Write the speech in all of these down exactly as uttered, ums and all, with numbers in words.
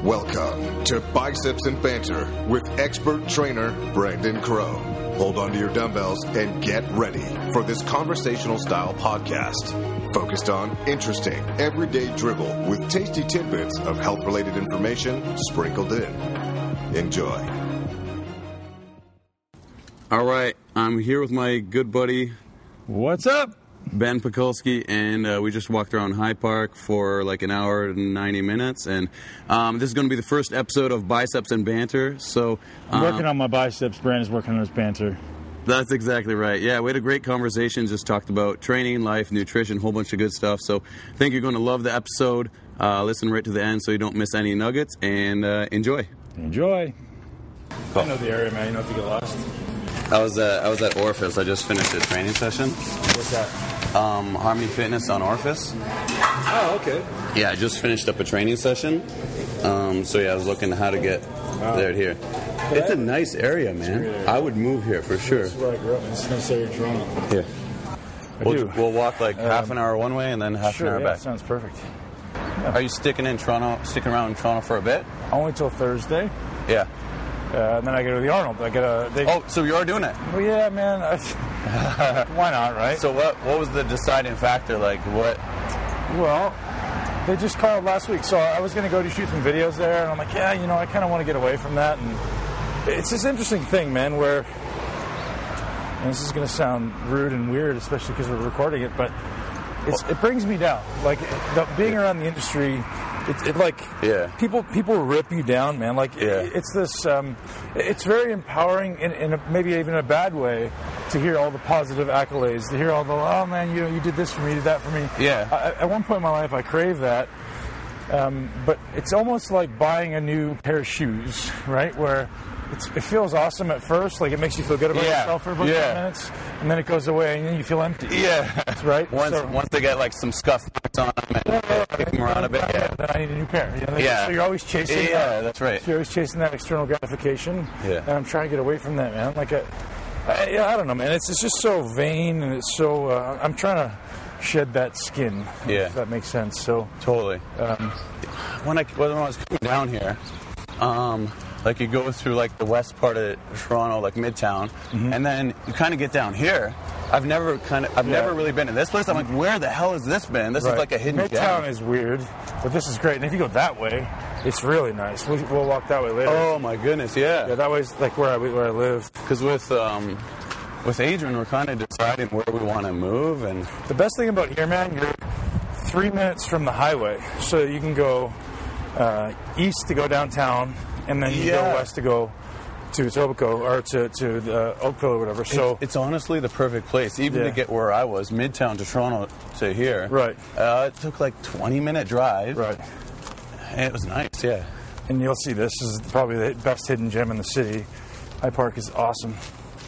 Welcome to Biceps and Banter with expert trainer Brandon Crow. Hold on to your dumbbells and get ready for this conversational style podcast focused on interesting, everyday drivel with tasty tidbits of health-related information sprinkled in. Enjoy. All right, I'm here with my good buddy. What's up? Ben Pakulski, and uh, we just walked around Hyde Park for like an hour and ninety minutes, and um, this is going to be the first episode of Biceps and Banter. So, um, I'm working on my biceps. Brandon's working on his banter. That's exactly right. Yeah, we had a great conversation, just talked about training, life, nutrition, a whole bunch of good stuff. So I think you're going to love the episode. Uh, listen right to the end so you don't miss any nuggets, and uh, enjoy. Enjoy. Cool. I know the area, man. You know if you get lost. I was at, I was at Orphis. I just finished a training session. What's that? Um, Harmony Fitness on Orphis. Oh, okay. Yeah, I just finished up a training session. Um, so yeah, I was looking how to get oh. there to here. But it's I, a nice area, man. Area. I would move here for sure. This is where I grew up. It's a nice area, Toronto. Here. I we'll, do. We'll walk like um, half an hour one way and then half sure, an hour yeah, back. Sounds perfect. Yeah. Are you sticking in Toronto? Sticking around in Toronto for a bit? Only till Thursday. Yeah. Uh, and then I go to the Arnold. I get a. They, oh, so you are doing it? Well, yeah, man. I, why not, right? So what? What was the deciding factor? Like what? Well, they just called last week, so I was going to go to shoot some videos there, and I'm like, yeah, you know, I kind of want to get away from that. And it's this interesting thing, man, where and this is going to sound rude and weird, especially because we're recording it, but it's, it brings me down. Like the, being around the industry. It, it like yeah. people people rip you down, man. Like yeah. it, it's this. Um, it's very empowering in, in a, maybe even a bad way to hear all the positive accolades. To hear all the oh man, you know, you did this for me, you did that for me. Yeah. I, at one point in my life, I crave that. Um, but it's almost like buying a new pair of shoes, right? Where it's, it feels awesome at first, like it makes you feel good about yeah. yourself for about yeah. five minutes, and then it goes away, and then you feel empty. Yeah, right. Once so, once they get like some scuff marks on them and yeah, yeah, kick them around a bit, yeah. Then I need a new pair. You know, yeah. So you're always chasing. Yeah, that. that's right. So you're always chasing that external gratification. Yeah. And I'm trying to get away from that, man. Like, a, I, yeah, I don't know, man. It's it's just so vain, and it's so. Uh, I'm trying to shed that skin. Yeah. If that makes sense. So totally. Um, when I when I was coming down here, um. Like you go through like the west part of Toronto, like Midtown, mm-hmm. and then you kind of get down here. I've never kind of, I've yeah. never really been to this place. I'm like, where the hell has this been? This right. is like a hidden Midtown gem. Midtown is weird, but this is great. And if you go that way, it's really nice. We'll, we'll walk that way later. Oh my goodness, yeah. Yeah, that way's like where I where I live. Because with um, with Adrian, we're kind of deciding where we want to move, and the best thing about here, man, you're three minutes from the highway, so you can go uh, east to go downtown. And then you yeah. go west to go to Etobicoke or to, to the Oakville or whatever. So it's, it's honestly the perfect place, even yeah. to get where I was, Midtown to Toronto to here. Right. Uh, it took like twenty minute drive. Right. And it was nice, yeah. And you'll see this is probably the best hidden gem in the city. Hyde Park is awesome.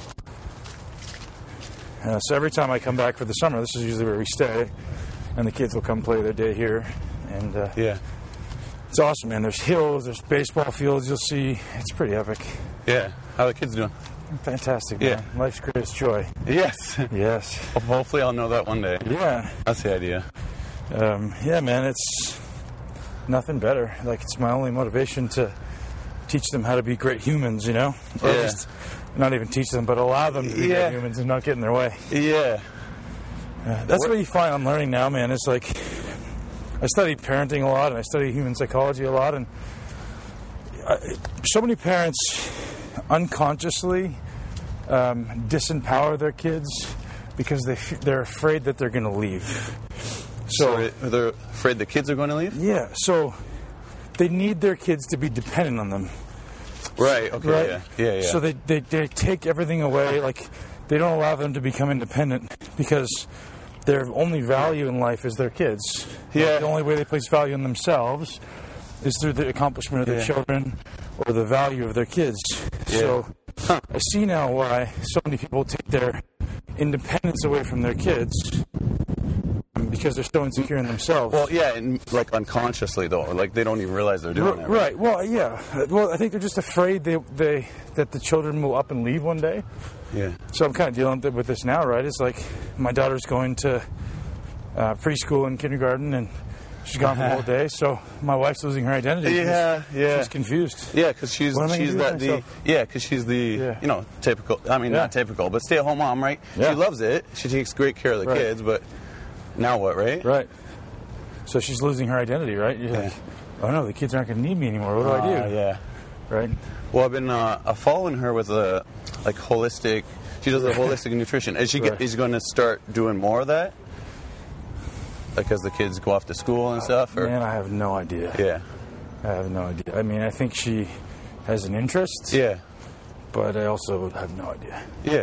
Uh, so every time I come back for the summer, this is usually where we stay, and the kids will come play their day here. And uh, yeah. It's awesome, man. There's hills, there's baseball fields. You'll see. It's pretty epic. Yeah. How are the kids doing? Fantastic, yeah. man. Life's greatest joy. Yes. Yes. Well, hopefully I'll know that one day. Yeah. That's the idea. Um, yeah, man. It's nothing better. Like, it's my only motivation to teach them how to be great humans, you know? Or yeah. at least not even teach them, but allow them to be yeah. great humans and not get in their way. Yeah. Uh, that's what, what you find I'm learning now, man. It's like... I study parenting a lot, and I study human psychology a lot, and I, so many parents unconsciously um, disempower their kids because they f- they're afraid that they're going to leave. So, so they're afraid the kids are going to leave? Yeah. So they need their kids to be dependent on them. Right. Okay. Right? Yeah. Yeah. Yeah. So they, they they take everything away. Like they don't allow them to become independent because their only value in life is their kids. Yeah. Like the only way they place value in themselves is through the accomplishment of their yeah. children or the value of their kids. Yeah. So huh. I see now why so many people take their independence away from their kids because they're so insecure in themselves. Well, yeah, and like unconsciously though, like they don't even realize they're doing R- it. Right. right. Well, yeah. Well, I think they're just afraid they they that the children will up and leave one day. Yeah. So I'm kind of dealing with this now, right? It's like my daughter's going to uh, preschool and kindergarten, and She's gone for the whole day, so my wife's losing her identity. Yeah, yeah. She's confused. Yeah, because she's What am I gonna she's do with that the myself? yeah, because she's the Yeah. you know typical. I mean, Yeah. not typical, but stay-at-home mom, right? Yeah. She loves it. She takes great care of the Right. kids, but now what, right? Right. So she's losing her identity, right? You're Yeah. like, oh no, the kids aren't going to need me anymore. What do I Uh, do? yeah. Right? Well, I've been uh, uh, following her with a like holistic. She does a holistic nutrition. Is she Right. get, is going to start doing more of that? Like as the kids go off to school and stuff? Or? Man, I have no idea. Yeah. I have no idea. I mean, I think she has an interest, Yeah. but I also have no idea. Yeah.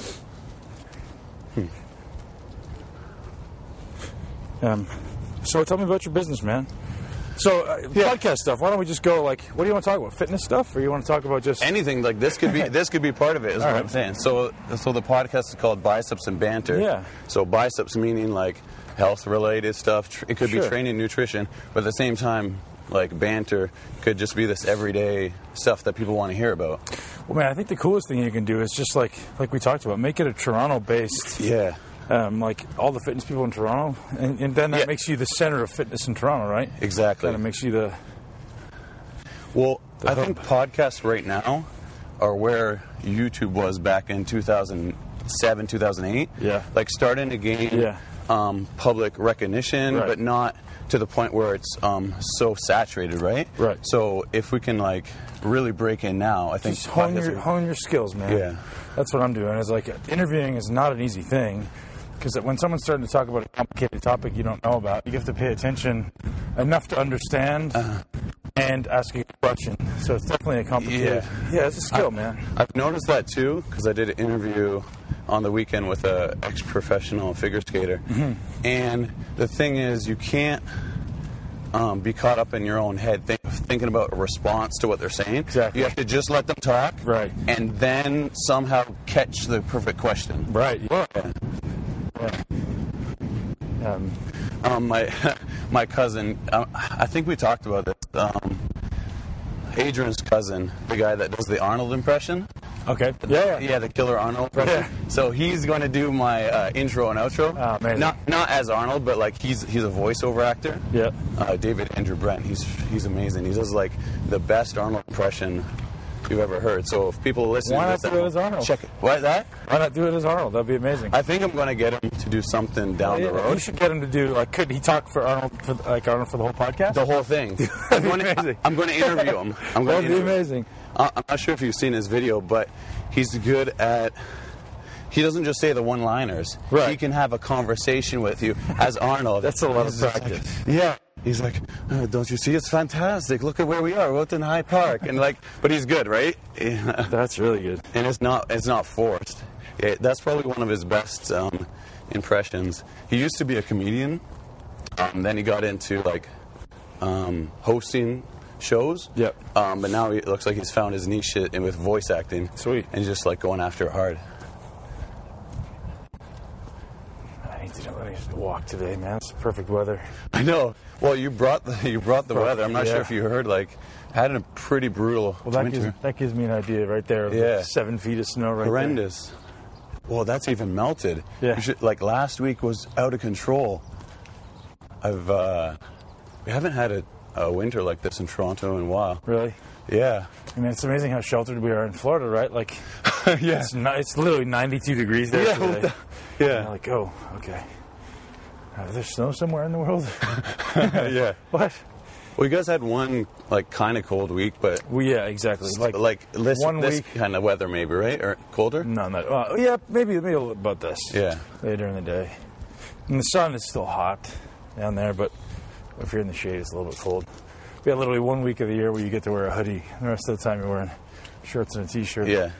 Um, so tell me about your business, man. So uh, Yeah. podcast stuff. Why don't we just go like, what do you want to talk about? Fitness stuff, or you want to talk about just Anything like this could be this could be part of it. Is All what right. I'm saying. So so the podcast is called Biceps and Banter. Yeah. So biceps meaning like health related stuff. Tr- It could Sure. be training, nutrition, but at the same time, like banter could just be this everyday stuff that people want to hear about. Well, man, I think the coolest thing you can do is just like like we talked about, make it a Toronto-based. Yeah. Um, like all the fitness people in Toronto, and, and then that Yeah. makes you the center of fitness in Toronto, right? Exactly. Kind of makes you the Well, The I think hub. podcasts right now are where YouTube was back in two thousand seven, two thousand eight. Yeah. Like starting to gain Yeah. um, public recognition, Right. but not to the point where it's um, so saturated, right? Right. So if we can like really break in now, I think just hone podcasts your are- hone your skills, man. Yeah. That's what I'm doing. Is like interviewing is not an easy thing because when someone's starting to talk about a complicated topic you don't know about, you have to pay attention enough to understand Uh-huh. and ask a question. So it's definitely a complicated. Yeah. Yeah, it's a skill, man. I've noticed that too because I did an interview on the weekend with a ex-professional figure skater, Mm-hmm. and the thing is, you can't um, be caught up in your own head think, thinking about a response to what they're saying. Exactly. You have to just let them talk, Right. and then somehow catch the perfect question. Right. Yeah. Um, Um, my my cousin, um, I think we talked about this. Um, Adrian's cousin, the guy that does the Arnold impression. okay. Yeah. Yeah, the Killer Arnold impression. Yeah. So he's going to do my uh, intro and outro. Oh, amazing. Not not as Arnold, but like he's he's a voiceover actor. Yeah. Uh, David Andrew Brent. He's he's amazing. He does like the best Arnold impression you've ever heard. So if people listen Why to not this, do it as Arnold? check it. What that? Why not do it as Arnold? That'd be amazing. I think I'm going to get him to do something down Yeah, the road. You should get him to do like. Could he talk for Arnold for like Arnold for the whole podcast? The whole thing. I'm going, to, amazing. I'm going to interview him. I'm going That'd to be interview. amazing. Uh, I'm not sure if you've seen his video, but he's good at. He doesn't just say the one-liners. Right. He can have a conversation with you as Arnold. That's a lot of He's just practice. like- yeah. He's like, "Oh, don't you see? It's fantastic. Look at where we are. We're out in Hyde Park." And like, but he's good, right? Yeah. That's really good. And it's not. It's not forced. Yeah, that's probably one of his best um, impressions. He used to be a comedian. Um, then he got into like um, hosting shows. Yep. Um, but now he, it looks like he's found his niche in with voice acting. Sweet. And he's just like going after it hard. I need to, I need to walk today, man. It's perfect weather. I know. Well, you brought the you brought the Brought- weather. I'm not yeah. sure if you heard. Like, had a pretty brutal Well, that winter. gives, that gives me an idea right there of Yeah. the seven feet of snow right Horrendous. Well, that's even melted. Yeah. You should, like last week was out of control. I've uh, we haven't had a, a winter like this in Toronto in a while. there. Really? Yeah. I mean, it's amazing how sheltered we are in Florida, right? Like, yeah. it's, not, it's literally ninety-two degrees there Yeah, today. well, And Yeah. you're like, oh, okay. Uh, is there snow somewhere in the world? yeah. What? Well, you guys had one like kind of cold week, but Well, yeah, exactly. Like, like this, one this week. kind of weather maybe, right? Or colder? No, not. Well, yeah, maybe maybe a little about this. Yeah. Later in the day, and the sun is still hot down there, but if you're in the shade, it's a little bit cold. We had literally one week of the year where you get to wear a hoodie. The rest of the time, you're wearing shorts and a t-shirt. Yeah.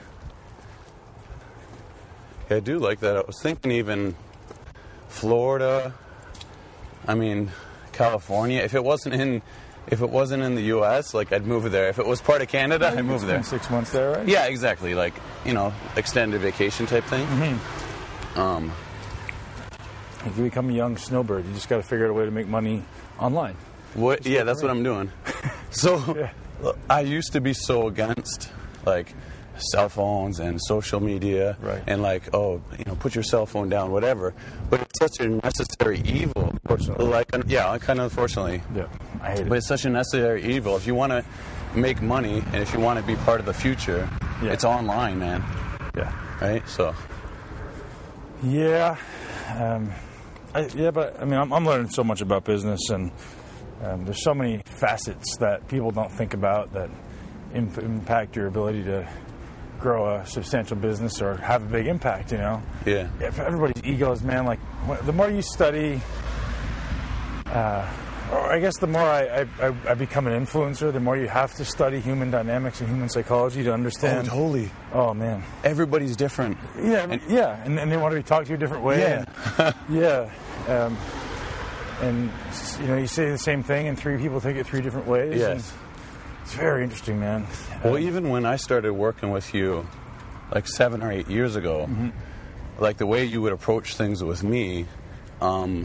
Yeah, I do like that. I was thinking even Florida. I mean, California. If it wasn't in, if it wasn't in the U S, like I'd move there. If it was part of Canada, I'd move there. Six months there, right? Yeah, exactly. Like you know, extended vacation type thing. Mm-hmm. Um, If you become a young snowbird, you just got to figure out a way to make money online. what? Yeah, that's what I'm doing. So, Yeah. look, I used to be so against like cell phones and social media, Right. and like, oh, you know, put your cell phone down, whatever. But it's such a necessary evil, Unfortunately. Like, yeah, kind of unfortunately. Yeah, I hate it. But it's such a necessary evil. If you want to make money and if you want to be part of the future, Yeah. it's online, man. Yeah. Right? So, Yeah. Um, I, yeah, but I mean, I'm, I'm learning so much about business, and um, there's so many facets that people don't think about that imp- impact your ability to grow a substantial business or have a big impact, you know? yeah. Yeah, for everybody's egos, man. Like, wh- the more you study, uh, or I guess the more I, I, I, I become an influencer, the more you have to study human dynamics and human psychology to understand. Oh, totally. Oh, man. Everybody's different. Yeah, And- yeah, and, and they want to be talked to a different way. Yeah. and, yeah, um, and you know, you say the same thing, and three people take it three different ways. Yes. and it's very interesting, man. Well, Um, even when I started working with you, like seven or eight years ago, Mm-hmm. like the way you would approach things with me, um,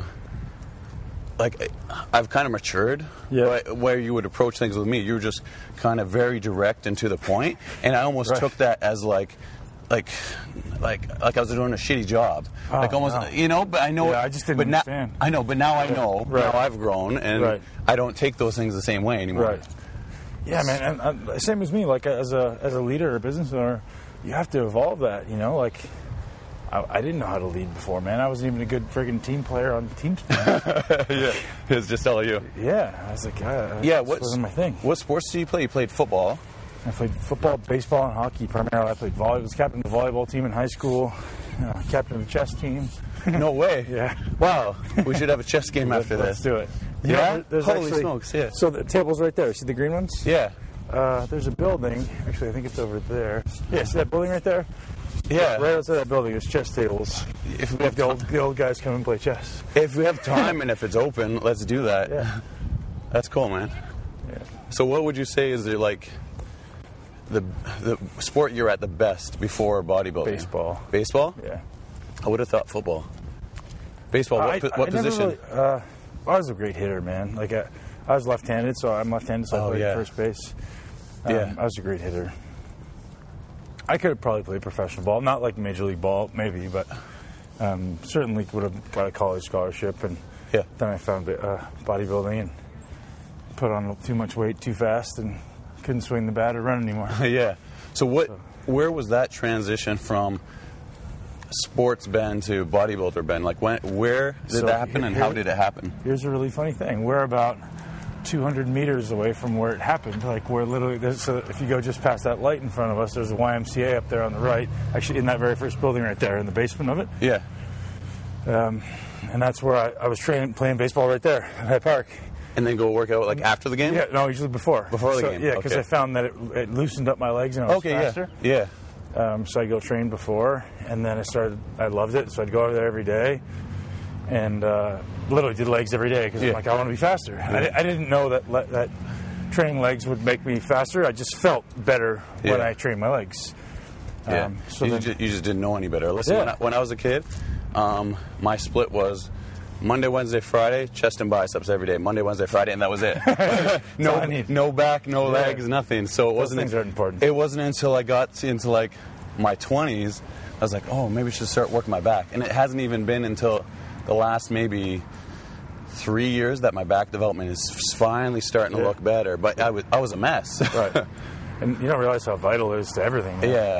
like I've kind of matured. Yeah. But where you would approach things with me, you were just kind of very direct and to the point, and I almost Right. took that as like, like, like, like I was doing a shitty job. Oh, like almost, no. you know. But I know. Yeah, I just didn't but now- understand. I know, but now I know. Right. Now I've grown, and Right. I don't take those things the same way anymore. Right. Yeah, man, and uh, same as me. Like as a as a leader or business owner, you have to evolve that. You know, like I, I didn't know how to lead before, man. I wasn't even a good friggin' team player on teams. Yeah, it's just all you. Yeah, I was like, uh, Yeah, this what's wasn't my thing. What sports do you play? You played football. I played football, baseball, and hockey primarily. I played volleyball. I was captain of the volleyball team in high school. Uh, captain of the chess team. No way. Yeah. Wow. We should have a chess game after Let's this. do it. You Yeah? know, there- there's Holy actually- smokes, yeah. So the table's right there. See the green ones? Yeah. Uh, there's a building. Actually, I think it's over there. Yeah, see that building right there? Yeah. Right outside that building is chess tables. If we The have old, the old guys come and play chess. if we have time and if it's open, let's do that. Yeah. That's cool, man. Yeah. So what would you say is your, like the the sport you're at the best before bodybuilding? Baseball. Baseball? Yeah. I would have thought football. Baseball. What, I, po- I what never position? really- uh, I was a great hitter, man. Like I, I was left-handed, so I'm left-handed, so I Oh, played yeah. first base. Um, Yeah. I was a great hitter. I could have probably played professional ball, not like Major League Ball, maybe, but um, certainly would have got a college scholarship. And Yeah. then I found uh, bodybuilding and put on too much weight too fast and couldn't swing the bat or run anymore. Yeah. So what? Where was that transition from sports Ben to bodybuilder Ben? Like when? Where did So that happen, and here- how did it happen? Here's a really funny thing. We're about two hundred meters away from where it happened. Like we're literally, there's- so if you go just past that light in front of us, there's a Y M C A up there on the right. Actually, in that very first building right there, in the basement of it. Yeah. Um, and that's where I, I was training, playing baseball right there at Hyde Park. And then go work out like after the game? Yeah, no, usually before. Before the So, game, Yeah, because okay. I found that it, it loosened up my legs and I was Okay, faster. yeah. Yeah. Um, so I go train before, and then I started. I loved it, so I'd go over there every day, and uh, literally did legs every day because Yeah. I'm like, I want to be faster. I, di- I didn't know that le- that training legs would make me faster. I just felt better when Yeah. I trained my legs. Yeah. Um, so you, then- just, you just didn't know any better. Listen, Yeah. when, I, when I was a kid, um, my split was Monday, Wednesday, Friday, chest and biceps every day. Monday, Wednesday, Friday, and that was it. no, all I need. no back, no Yeah. legs, nothing. So it wasn't. things aren't important. It wasn't until I got into like my twenties, I was like, oh, maybe I should start working my back. And it hasn't even been until the last maybe three years that my back development is finally starting to Yeah. look better. But I was I was a mess. Right. And you don't realize how vital it is to everything. man. Yeah.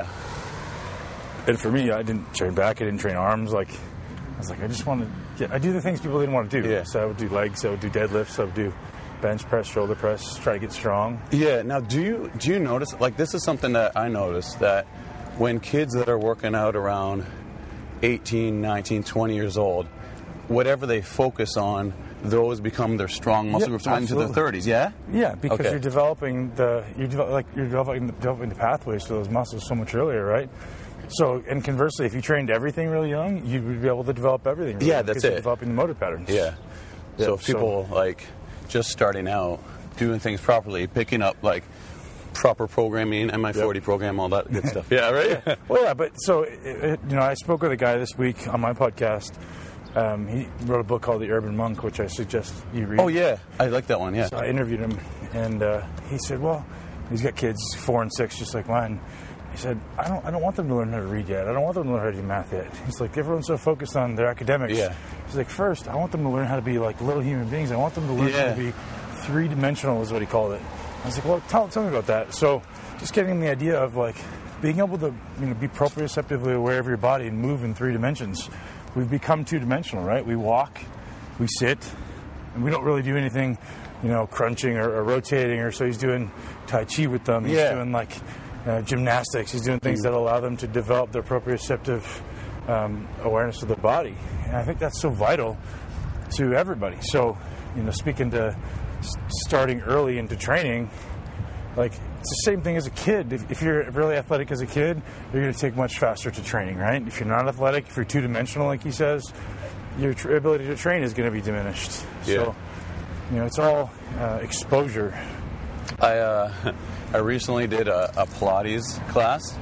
And for me, I didn't train back. I didn't train arms. Like I was like, I just want to get. I do the things people didn't want to do. Yeah. So I would do legs. I would do deadlifts. I would do bench press, shoulder press. Try to get strong. Yeah. Now, do you do you notice? Like, this is something that I noticed that when kids that are working out around eighteen, nineteen, twenty years old, whatever they focus on, those become their strong muscle Yeah, groups into their absolutely. thirties. Yeah. Yeah, because Okay. you're developing the you're develop, like you're developing, developing the pathways to those muscles so much earlier, right? So, and conversely, if you trained everything really young, you would be able to develop everything. Really Yeah, young that's because you're it. Developing the motor patterns. Yeah. So Yeah, if people like just starting out, doing things properly, picking up like proper programming, M I forty program, all that good stuff. Yeah. Right. Well, yeah, but so it, it, you know, I spoke with a guy this week on my podcast. Um, he wrote a book called The Urban Monk, which I suggest you read. Oh yeah, I like that one. Yeah. So I interviewed him, and uh, he said, "Well, he's got kids, four and six, just like mine." he said, I don't I don't want them to learn how to read yet. I don't want them to learn how to do math yet. He's like, everyone's so focused on their academics. Yeah. He's like, first, I want them to learn how to be like little human beings. I want them to learn Yeah. how to be three-dimensional is what he called it. I was like, well, tell, tell me about that. So just getting him the idea of like being able to you know, be proprioceptively aware of your body and move in three dimensions. We've become two-dimensional, right? We walk, we sit, and we don't really do anything, you know, crunching or, or rotating. Or so he's doing Tai Chi with them. He's Yeah. doing like uh, gymnastics. He's doing things that allow them to develop their proprioceptive um, awareness of the body. And I think that's so vital to everybody. So, you know, speaking to s- starting early into training, like it's the same thing as a kid. If, if you're really athletic as a kid, you're going to take much faster to training, right? If you're not athletic, if you're two-dimensional, like he says, your tr- ability to train is going to be diminished. Yeah. So, you know, it's all uh, exposure. I uh, I recently did a, a Pilates class.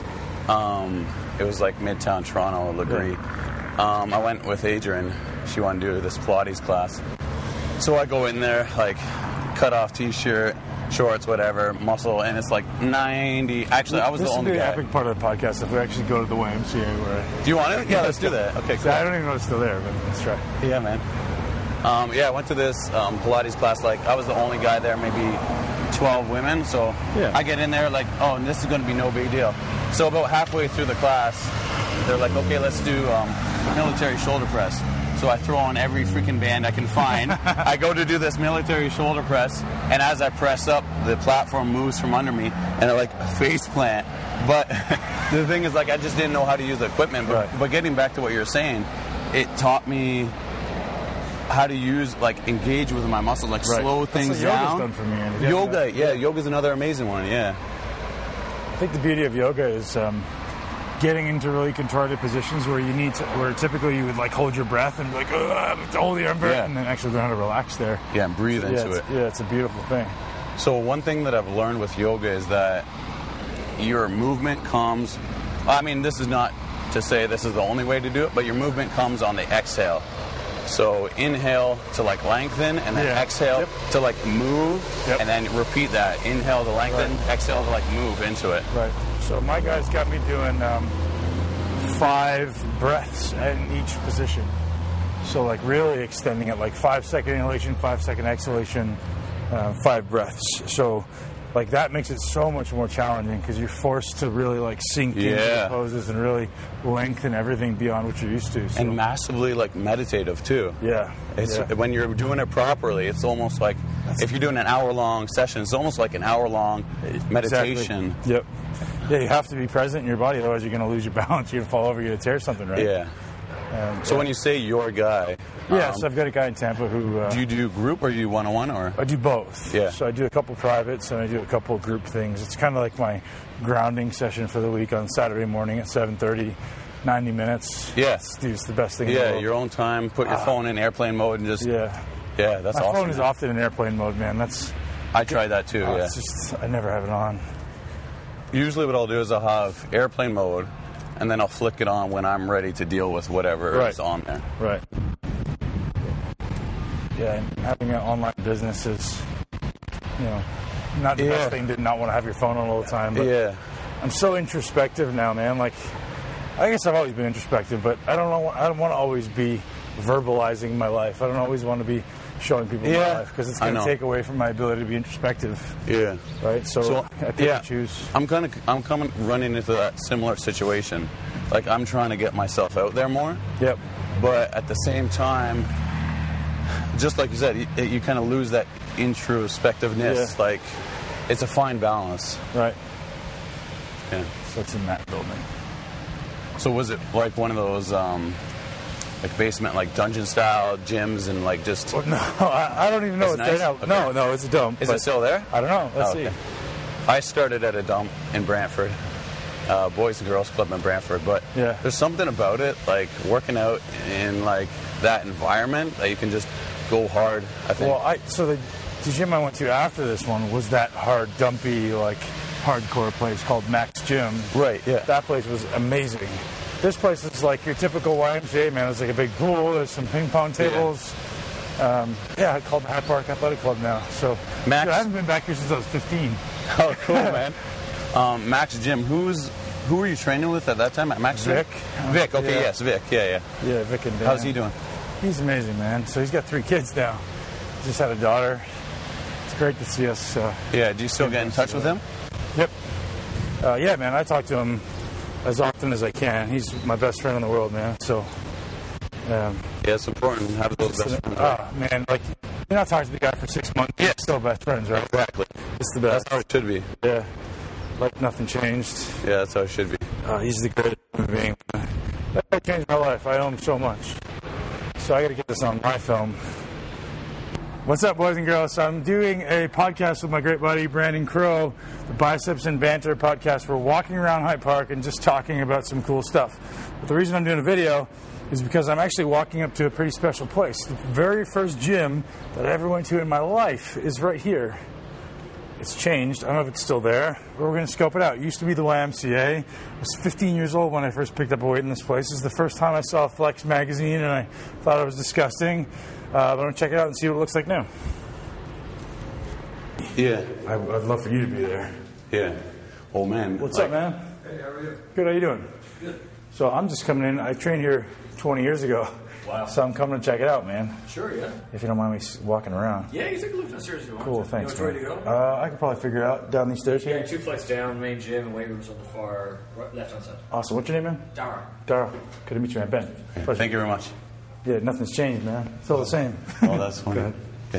Um, it was like Midtown Toronto, Legree. Um, I went with Adrian. She wanted to do this Pilates class. So I go in there, like, cut off t-shirt, shorts, whatever, muscle, and it's like ninety. Actually, I was this the only would be guy. an epic part of the podcast if we actually go to the Y M C A. Where Do you want it? Yeah, let's do that. Okay, cool. I don't even know it's still there, but let's try. Yeah, man. Um, yeah, I went to this um, Pilates class. Like, I was the only guy there, maybe twelve women. So Yeah. I get in there like, oh, and this is going to be no big deal. So about halfway through the class, they're like, okay, let's do um, military shoulder press. So I throw on every freaking band I can find. I go to do this military shoulder press, and as I press up, the platform moves from under me, and I like face plant. But the thing is, like, I just didn't know how to use the equipment. But, Right. but getting back to what you're saying, it taught me how to use, like, engage with my muscles, like Right. slow That's things what yoga's down. done for me, Andy. Yeah, Yoga, yeah. yeah, yoga's another amazing one. Yeah, I think the beauty of yoga is um, getting into really contorted positions where you need to, where typically you would like hold your breath and be like, "Ugh, hold the arm breath," Yeah. and then actually learn how to relax there. yeah, and breathe yeah, into it's, it. yeah, it's a beautiful thing. So one thing that I've learned with yoga is that your movement comes. I mean, this is not to say this is the only way to do it, but your movement comes on the exhale. So inhale to like lengthen, and then Yeah. exhale Yep. to like move, Yep. and then repeat that. Inhale to lengthen, Right. exhale to like move into it. Right. So my guys got me doing um, five breaths in each position. So like really extending it, like five second inhalation, five second exhalation, uh, five breaths. So like that makes it so much more challenging because you're forced to really like sink into Yeah. the poses and really lengthen everything beyond what you're used to. So, And massively like meditative too. yeah, It's yeah. when you're doing it properly. It's almost like if you're doing an hour-long session, it's almost like an hour-long meditation. Exactly. Yep. Yeah, you have to be present in your body, otherwise you're going to lose your balance. You're going to fall over. You're going to tear something, right? Yeah. Um, So yeah. when you say your guy, Yes, um, I've got a guy in Tampa who. Uh, do you do group or do you one-on-one or? I do both. Yeah. So I do a couple privates and I do a couple group things. It's kind of like my grounding session for the week on Saturday morning at seven thirty, ninety minutes. Yeah. It's, dude, it's the best thing in the Yeah, world. your own time. Put your phone in airplane mode and just. Yeah. Yeah, that's My awesome. phone is man. often in airplane mode, man. That's. I tried that too. oh, yeah. It's just, I never have it on. Usually, what I'll do is I'll have airplane mode, and then I'll flick it on when I'm ready to deal with whatever Right. is on there. Right. Yeah, and having an online business is, you know, not the Yeah. best thing to not want to have your phone on all the time. But Yeah. I'm so introspective now, man. Like, I guess I've always been introspective, but I don't know. I don't want to always be verbalizing my life. I don't always want to be showing people my Yeah, life because it's I going to know. take away from my ability to be introspective, Yeah. right? So, So I pick yeah, and choose. I'm kind of I'm coming running into that similar situation. Like I'm trying to get myself out there more, Yep. but at the same time, just like you said, you, you kind of lose that introspectiveness. Yeah. Like it's a fine balance. Right. Yeah. So it's in that building. So was it like one of those um, like basement, like dungeon style gyms, and like just? Well, no, I, I don't even know It's what's there nice? now. Okay. No, no, it's a dump. Is but it still there? I don't know. Let's Oh, see. okay. I started at a dump in Brantford, uh, Boys and Girls Club in Brantford, but Yeah. there's something about it, like working out in like that environment, that you can just go hard. I think. Well, I so the, the gym I went to after this one was that hard, dumpy, like hardcore place called Max Gym. Right, yeah. That place was amazing. This place is like your typical Y M C A, man. It's like a big pool. There's some ping pong tables. Um, yeah, it's called the Hyde Park Athletic Club now. So Max- dude, I haven't been back here since I was fifteen. Oh, cool, man. Um, Max Gym. Who's who were you training with at that time at Max Gym? Vic. Vic. Okay. Yeah. Yes, Vic. Yeah, yeah. Yeah, Vic and Dan. How's he doing? He's amazing, man. So he's got three kids now. Just had a daughter. It's great to see us. Uh, Yeah. Do you still get in touch with him? Yep. Uh, yeah, man. I talk to him as often as I can. He's my best friend in the world, man. So. Um, Yeah, it's important to have those best friends. Oh, man, like, you're not talking to the guy for six months. Yeah. Still best friends, right? Exactly. It's the best. That's how it should be. Yeah. Like nothing changed. Yeah, that's how it should be. Uh, he's the greatest human being. That changed my life. I owe him so much. So I got to get this on my film. What's up, boys and girls? So I'm doing a podcast with my great buddy, Brandon Crow, the Biceps and Banter podcast. We're walking around Hyde Park and just talking about some cool stuff. But the reason I'm doing a video is because I'm actually walking up to a pretty special place. The very first gym that I ever went to in my life is right here. It's changed. I don't know if it's still there, but we're going to scope it out. It used to be the Y M C A. I was fifteen years old when I first picked up a weight in this place. This is the first time I saw Flex magazine, and I thought it was disgusting. Uh, but I'm going to check it out and see what it looks like now. Yeah. I, I'd love for you to be there. Yeah. Oh man. What's like, up, man? Hey, how are you? Good, how you doing? Good. So I'm just coming in. I trained here twenty years ago. Wow. So I'm coming to check it out, man. Sure, yeah. If you don't mind me s- walking around. Yeah, you take a look downstairs if you want. Cool, to. thanks, You know which man. way to go? Uh, I could probably figure it out down these stairs yeah, here. two flights down, main gym, and weight rooms on the far right, left-hand side. Awesome. What's your name, man? Dara. Daryl. Good to meet you, man. Ben. Pleasure. Thank you very much. Yeah, nothing's changed, man. It's all the same. Oh, that's funny. Go ahead. Yeah.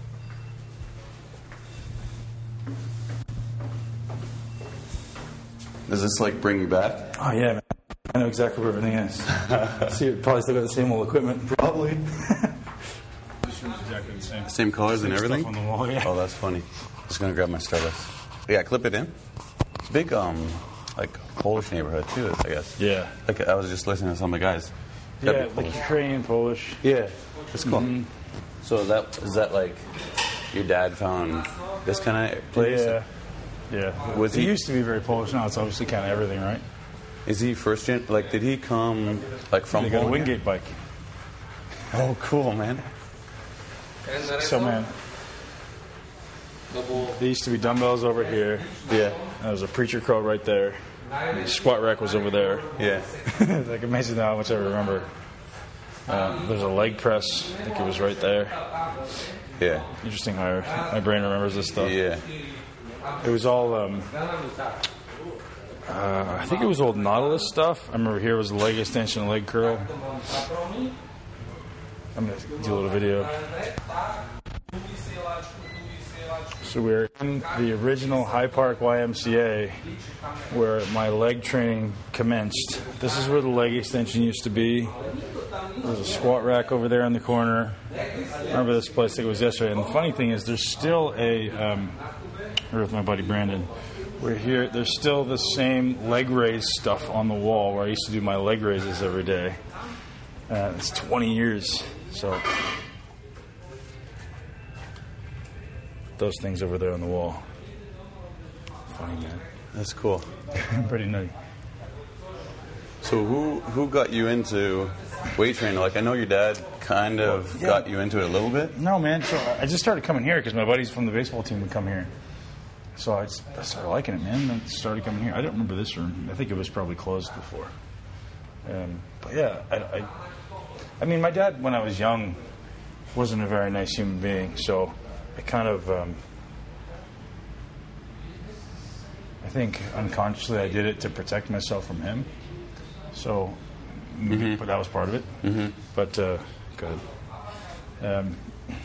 Does this like bring you back? Oh, yeah, man. I know exactly where everything is. See, you probably still got the same old equipment. Probably. Exactly the same. Same colors and everything? Stuff on the wall, yeah. Oh, that's funny. Just gonna grab my Stardust. Yeah, clip it in. It's a big, um, like Polish neighborhood too, I guess. Yeah. Like I was just listening to some of the guys. Yeah, Gotta be like Polish. Ukrainian, Polish. Yeah, it's cool. Mm-hmm. So is that is that like your dad found this kind of place? Yeah. Yeah. Was it he- used to be very Polish. Now it's obviously kind of everything, right? Is he first gen? Like, did he come like from They got a Poland? Wingate bike. Oh, cool, man. So, man, there used to be dumbbells over here. Yeah, There was a preacher crow right there. The squat rack was over there. yeah. It's like amazing how much I remember. Uh, there's a leg press. I think it was right there. Yeah, Interesting how my brain remembers this stuff. yeah. It was all, um, uh, I think it was old Nautilus stuff. I remember here was a leg extension, leg curl. I'm going to do a little video. So we're in the original High Park Y M C A where my leg training commenced. This is where the leg extension used to be. There's a squat rack over there in the corner. I remember this place like it was yesterday. And the funny thing is there's still a, um, we're with my buddy Brandon. We're here, there's still the same leg raise stuff on the wall where I used to do my leg raises every day. Uh, it's twenty years. So those things over there on the wall. Funny, man. That's cool. Pretty nutty. So who who got you into weight training? Like I know your dad kind of Yeah. got you into it a little bit. No, man. So I just started coming here because my buddies from the baseball team would come here. So I, just, I started liking it, man. And I started coming here. I don't remember this room. I think it was probably closed before. Um, but yeah, I, I, I mean, my dad, when I was young, wasn't a very nice human being. So I kind of, um, I think unconsciously I did it to protect myself from him. So, maybe, but that was part of it. Mm-hmm. But uh, good. Um,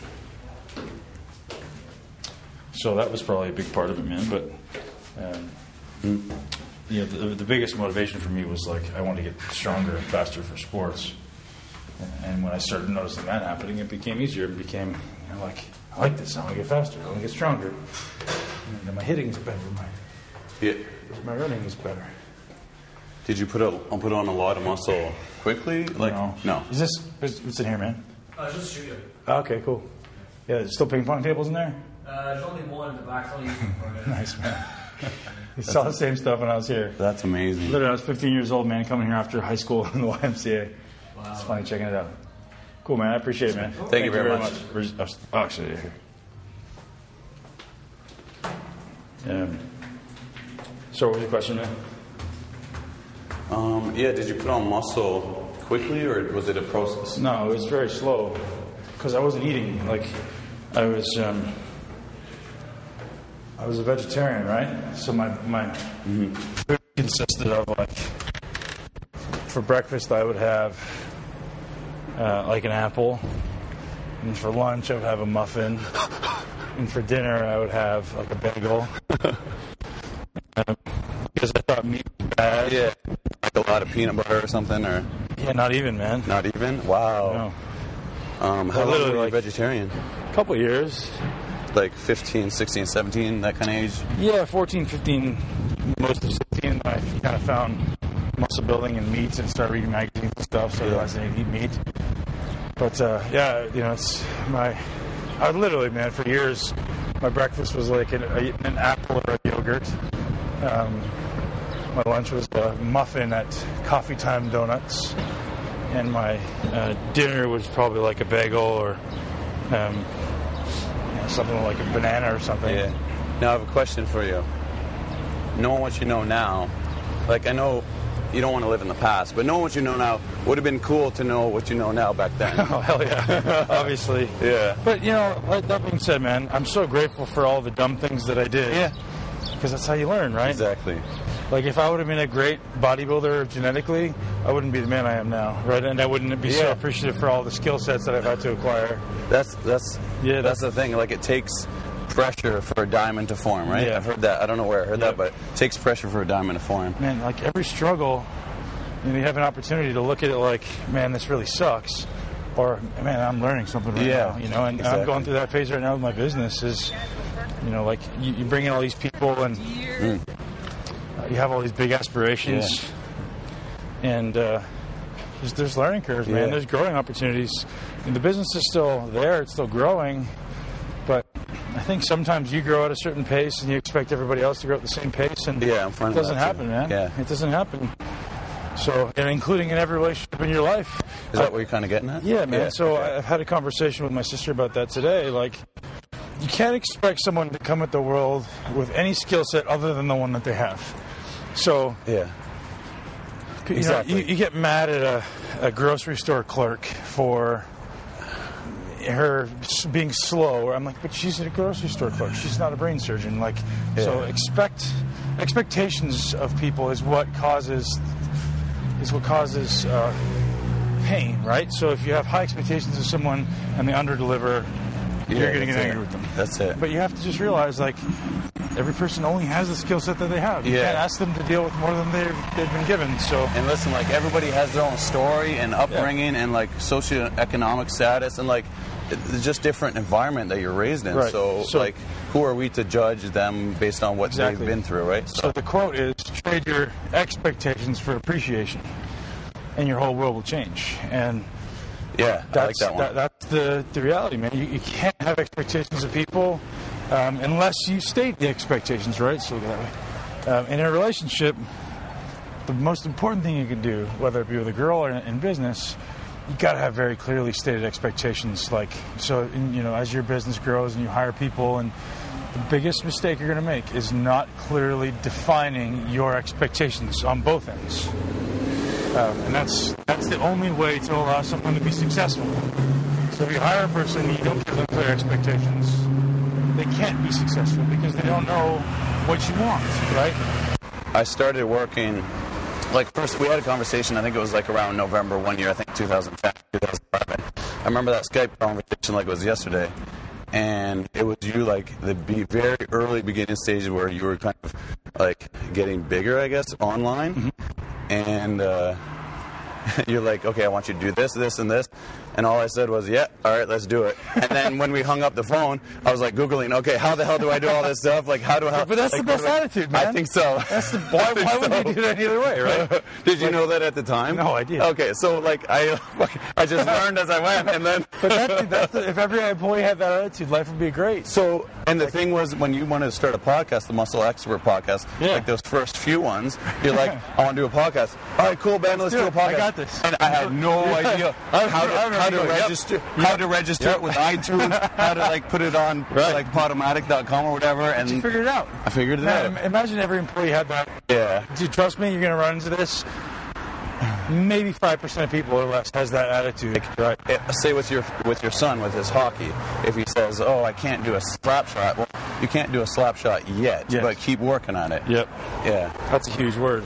so that was probably a big part of it, man. But um, mm. you know, the, the biggest motivation for me was like I wanted to get stronger and faster for sports. And, and when I started noticing that happening, it became easier. It became you know, like I like this. I want to get faster. I want to get stronger. And then my hitting is better. My Yeah. my running is better. Did you put a put on a lot of muscle quickly? Like no. no. Is this what's what's in here, man? Uh, just studio. Okay, cool. Yeah, there's still ping pong tables in there. Uh, there's only one in the back. It's only used for it. Nice, man. You saw the same stuff when I was here. That's amazing. Literally, I was fifteen years old, man, coming here after high school in the Y M C A. Wow. It's funny checking it out. Cool, man. I appreciate it, man. Thank you very much. Where's- Oh, actually, yeah, here. Um, So what was your question, man? Um, yeah, did you put on muscle quickly, or was it a process? No, it was very slow because I wasn't eating. Like, I was, um, I was a vegetarian, right? So my my mm-hmm. food consisted of like, for breakfast I would have uh, like an apple, and for lunch I would have a muffin, and for dinner I would have like a bagel. um, because I thought meat was bad. Yeah. Like a lot of peanut butter or something, or Yeah, not even, man. not even? Wow. No. Um, how Well, long were literally, you like- vegetarian? A couple years. Like fifteen, sixteen, seventeen, that kind of age? Yeah, fourteen, fifteen, most of sixteen, I kind of found muscle building and meats and started reading magazines and stuff, so I realized I didn't eat meat. But, uh, yeah, you know, it's my... I literally, man, for years, my breakfast was like an, a, an apple or a yogurt. Um, my lunch was a muffin at Coffee Time Donuts. And my uh, dinner was probably like a bagel or um, you know, something like a banana or something. Yeah. Now I have a question for you. Knowing what you know now, like I know you don't want to live in the past, but knowing what you know now would have been cool to know what you know now back then. Oh, hell yeah. Obviously. Yeah. But, you know, like that being said, man, I'm so grateful for all the dumb things that I did. Yeah. Because that's how you learn, right? Exactly. Like, if I would have been a great bodybuilder genetically, I wouldn't be the man I am now, right? And I wouldn't be so Yeah. appreciative for all the skill sets that I've had to acquire. That's that's Yeah, that's the thing. Like it takes pressure for a diamond to form, right? Yeah. I've heard that. I don't know where I heard Yeah. that, but it takes pressure for a diamond to form. Man, like every struggle, you know, you have an opportunity to look at it like, man, this really sucks. Or, man, I'm learning something right Yeah, now, you know? And exactly. I'm going through that phase right now with my business is, you know, like you, you bring in all these people and Mm. uh, you have all these big aspirations. And uh, there's, there's learning curves, man. Yeah. There's growing opportunities. And the business is still there. It's still growing. But I think sometimes you grow at a certain pace and you expect everybody else to grow at the same pace. And Yeah, I'm fine it with doesn't that, happen, too. man. Yeah. It doesn't happen. So, and including in every relationship in your life. Is that what you're kind of getting at? Yeah, man. So okay. I've had a conversation with my sister about that today. Like, you can't expect someone to come at the world with any skill set other than the one that they have. So, Yeah. you Exactly. know, you, you get mad at a, a grocery store clerk for her s- being slow. Or I'm like, but she's a grocery store clerk. She's not a brain surgeon. Like, so Yeah. expect expectations of people is what causes is what causes uh, pain, right? So if you have high expectations of someone and they underdeliver, Yeah, you're going to get that's angry it. with them. That's it. But you have to just realize, like, every person only has the skill set that they have. You Yeah. can't ask them to deal with more than they've, they've been given. So And listen, like everybody has their own story and upbringing and like socioeconomic status and like it's just different environment that you're raised in. Right. So, So- like, who are we to judge them based on what Exactly. they've been through, right? So the quote is, trade your expectations for appreciation, and your whole world will change. And yeah, I like that's, that one. that's the, the reality, man. You, you can't have expectations of people um, unless you state the expectations, right? So look at that way. Um, in a relationship, the most important thing you can do, whether it be with a girl or in, in business, you got to have very clearly stated expectations. Like, so, in, you know, as your business grows and you hire people, and the biggest mistake you're going to make is not clearly defining your expectations on both ends. Um, and that's that's the only way to allow someone to be successful. So if you hire a person and you don't give them clear expectations, they can't be successful because they don't know what you want, right? I started working, like first we had a conversation, I think it was like around November one year, I think two thousand ten, two thousand eleven. I remember that Skype conversation like it was yesterday. And it was you like the be- very early beginning stages where you were kind of like getting bigger, I guess, online. Mm-hmm. And uh, you're like, okay, I want you to do this, this, and this. And all I said was, yeah, all right, let's do it. And then when we hung up the phone, I was like Googling, okay, how the hell do I do all this stuff? Like, how do I... But that's like, the best what do I- attitude, man. I think so. That's the why, why would you do that any other way, right? Did you know that at the time? No idea. Okay, so like I, I just learned as I went, and then. But that, that's the, if every employee had that attitude, life would be great. So, and the thing was, when you wanted to start a podcast, the Muscle Expert podcast, Yeah. like those first few ones, you're like, I want to do a podcast. All right, cool, Ben, let's, do do a it. podcast. I got this. And I had no idea I've how heard- to, I've how how to you go, yep. register, how to register Yep. it with iTunes, how to like put it on Right. like Podomatic dot com or whatever, and You figured it out. I figured it Man, out. imagine every employee had that. Yeah. Dude, trust me, you're going to run into this. Maybe five percent of people or less has that attitude. Right. Eh, Say with your with your son with his hockey, if he says, "Oh, I can't do a slap shot," well, you can't do a slap shot yet, Yes. but keep working on it. Yep. Yeah. That's a huge word.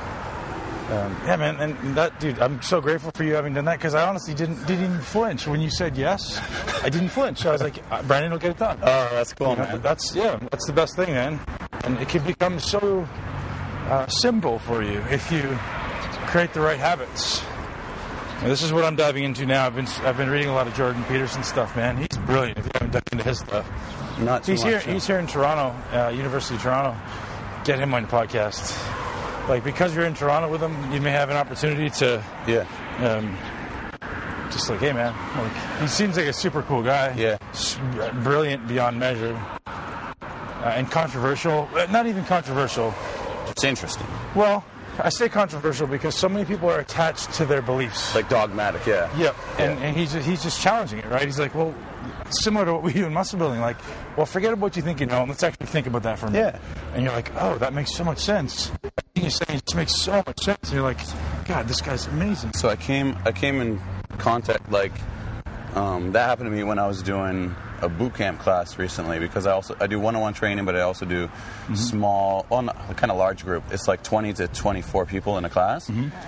Um, yeah, man, and that, dude, I'm so grateful for you having done that because I honestly didn't didn't even flinch when you said yes. I didn't flinch. I was like, uh, Brandon will get it done. Oh, that's cool, You know, man. that's yeah, that's the best thing, man. And it can become so uh, simple for you if you create the right habits. And this is what I'm diving into now. I've been I've been reading a lot of Jordan Peterson stuff, man. He's brilliant. If you haven't dug into his stuff, Not too he's much. here. no. He's here in Toronto, uh, University of Toronto. Get him on the podcast. Like because you're in Toronto with him, you may have an opportunity to Yeah. um, just like, hey, man. Like he seems like a super cool guy. Yeah. S- brilliant beyond measure, uh, and controversial. Uh, Not even controversial. It's interesting. Well, I say controversial because so many people are attached to their beliefs. Like dogmatic, yeah. Yep. And, Yeah. and he's just, he's just challenging it, right? He's like, well, similar to what we do in muscle building. Like, well, forget about what you think you know, and let's actually think about that for a minute. Yeah. And you're like, oh, that makes so much sense. You're saying it just makes so much sense. And you're like, God, this guy's amazing. So I came I came in contact like um, that happened to me when I was doing a boot camp class recently because I also I do one-on-one training, but I also do small, well, not, kind of large group. It's like twenty to twenty-four people in a class.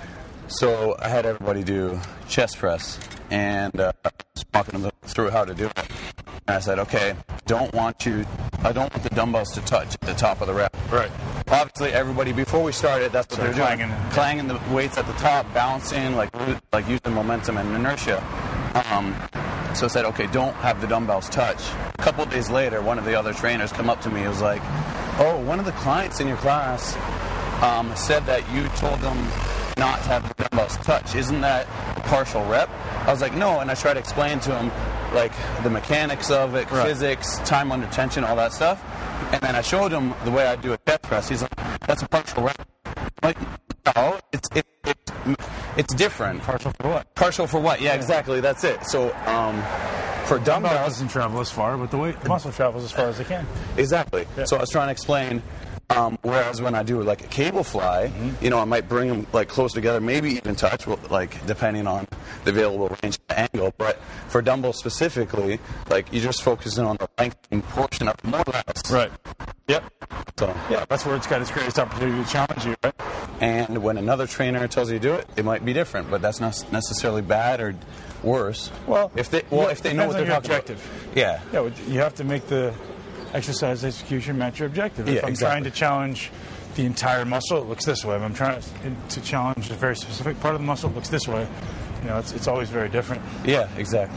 So I had everybody do chest press, and uh, I was walking them through how to do it. And I said, okay, don't want you, I don't want the dumbbells to touch at the top of the rep. Right. Obviously, everybody before we started, that's what Started they're doing, clanging. clanging the weights at the top, balancing, like like using momentum and inertia. Um, so I said, okay, don't have the dumbbells touch. A couple of days later, one of the other trainers come up to me and was like, oh, one of the clients in your class um, said that you told them not to have the dumbbells touch. Isn't that a partial rep? I was like, no, and I tried to explain to him like the mechanics of it, Right. physics, time under tension, all that stuff. And then I showed him the way I do a chest press. He's like, that's a partial rep. I'm like, no, it's it, it, it's different. Partial for what? Partial for what? Yeah, exactly. That's it. So um, for Dumbbell dumbbells, doesn't travel as far, but the weight, the muscle travels as far as it can. exactly. So I was trying to explain. Um, whereas when I do like a cable fly, you know, I might bring them like close together, maybe even touch, well, like depending on the available range and angle. But for dumbbells specifically, like you're just focusing on the lengthening portion of the more or less. Right. Yep. So, Yeah, that's where it's got its greatest opportunity to challenge you, right? and when another trainer tells you to do it, it might be different, but that's not necessarily bad or worse. Well, if they well yeah, if they know depends what on they're your talking objective. about. Yeah. Yeah, well, you have to make the exercise execution match your objective. If Yeah, I'm exactly. trying to challenge the entire muscle, it looks this way. If I'm trying to, to challenge a very specific part of the muscle, it looks this way. You know, it's, it's always very different. Yeah, exactly.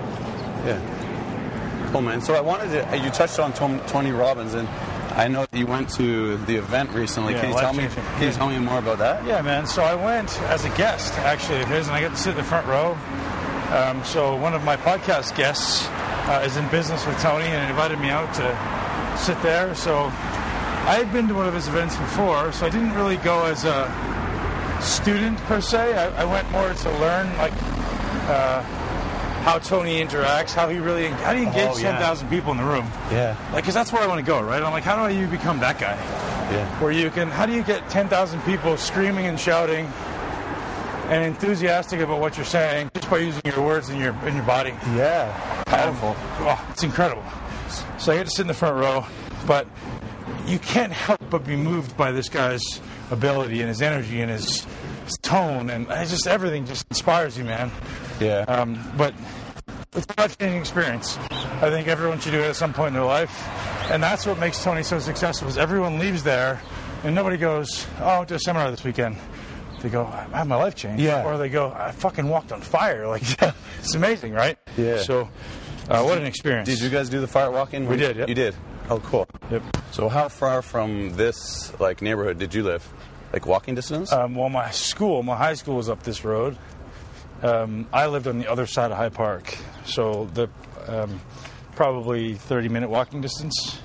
Yeah. Cool, man. So I wanted to, you touched on Tom, Tony Robbins, and I know that you went to the event recently. Yeah, can you tell me? life-changing. Can you tell me more about that? Yeah, man. So I went as a guest, actually, of his, and I got to sit in the front row. Um, so one of my podcast guests uh, is in business with Tony and invited me out to sit there. So I had been to one of his events before, so I didn't really go as a student per se. I, I went more to learn, like, uh, how Tony interacts, how he really, how do you engage Oh, yeah. ten thousand people in the room? Yeah. Like, because that's where I want to go, right? I'm like, how do you become that guy? Yeah. Where you can, how do you get ten thousand people screaming and shouting and enthusiastic about what you're saying just by using your words and your in your body? Yeah. Powerful. Oh, it's incredible. So I get to sit in the front row, but you can't help but be moved by this guy's ability and his energy and his, his tone, and it's just everything just inspires you, man. Yeah. Um, but it's a life-changing experience. I think everyone should do it at some point in their life, and that's what makes Tony so successful. Is everyone leaves there, and nobody goes, "Oh, I went to a seminar this weekend." They go, "I had my life changed," Yeah. or they go, "I fucking walked on fire." Like, it's amazing, right? Yeah. So, uh, what an experience! Did you guys do the fire walking? We did, yep. You did? Oh, cool. Yep. So how far from this, like, neighborhood did you live? Like, walking distance? Um, well, my school, my high school was up this road. Um, I lived on the other side of High Park, so the um, probably thirty-minute walking distance.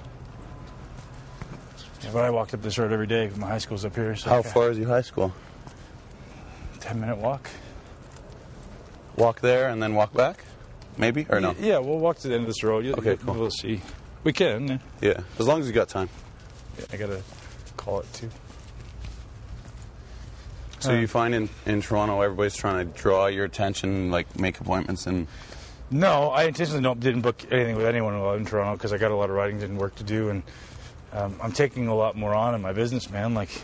Yeah, but I walked up this road every day. My high school's up here. So how okay. far is your high school? ten-minute walk. walk there and then walk back? Maybe? Or no? Yeah, we'll walk to the end of this road. You'll, Okay, you'll, cool. We'll see. We can. Yeah. Yeah, as long as you got time. Yeah, I got to call it, too. So Uh, you find in, in Toronto, everybody's trying to draw your attention, like make appointments and... No, I intentionally don't, didn't book anything with anyone while in Toronto because I got a lot of writing and work to do, and um, I'm taking a lot more on in my business, man. Like,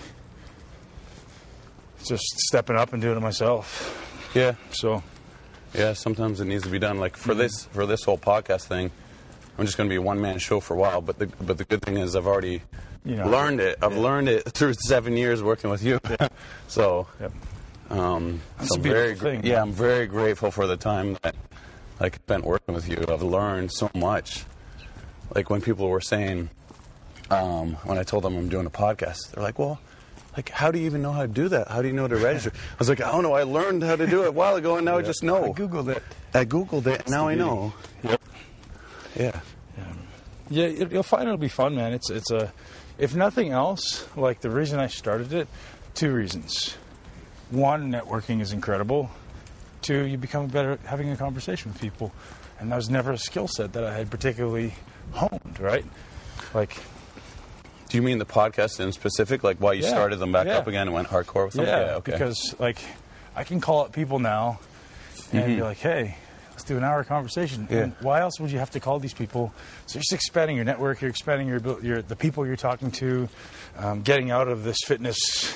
just stepping up and doing it myself. Yeah. So, Yeah, sometimes it needs to be done. Like for this for this whole podcast thing, I'm just going to be a one-man show for a while. But the but the good thing is I've already you know, learned it. I've yeah. learned it through seven years working with you. Yeah. So, Yep. um, That's so a I'm beautiful very gr- thing, yeah, man. I'm very grateful for the time that like spent working with you. I've learned so much. Like when people were saying, um, when I told them I'm doing a podcast, they're like, well. Like, how do you even know how to do that? How do you know to register? I was like, I don't know. I learned how to do it a while ago, and now I just know. I Googled it. I Googled it, and now I know. Yep. Yeah. Yeah, you- you'll find it'll be fun, man. It's it's a, if nothing else, like the reason I started it, two reasons. One, networking is incredible. Two, you become better at having a conversation with people, and that was never a skill set that I had particularly honed. Right, like. Do you mean the podcast in specific? Like, why you Yeah, started them back yeah. up again and went hardcore with them? Yeah, okay. because like I can call up people now and be like, "Hey, let's do an hour conversation." Yeah. And why else would you have to call these people? So you're just expanding your network. You're expanding your, abil- your the people you're talking to, um, getting out of this fitness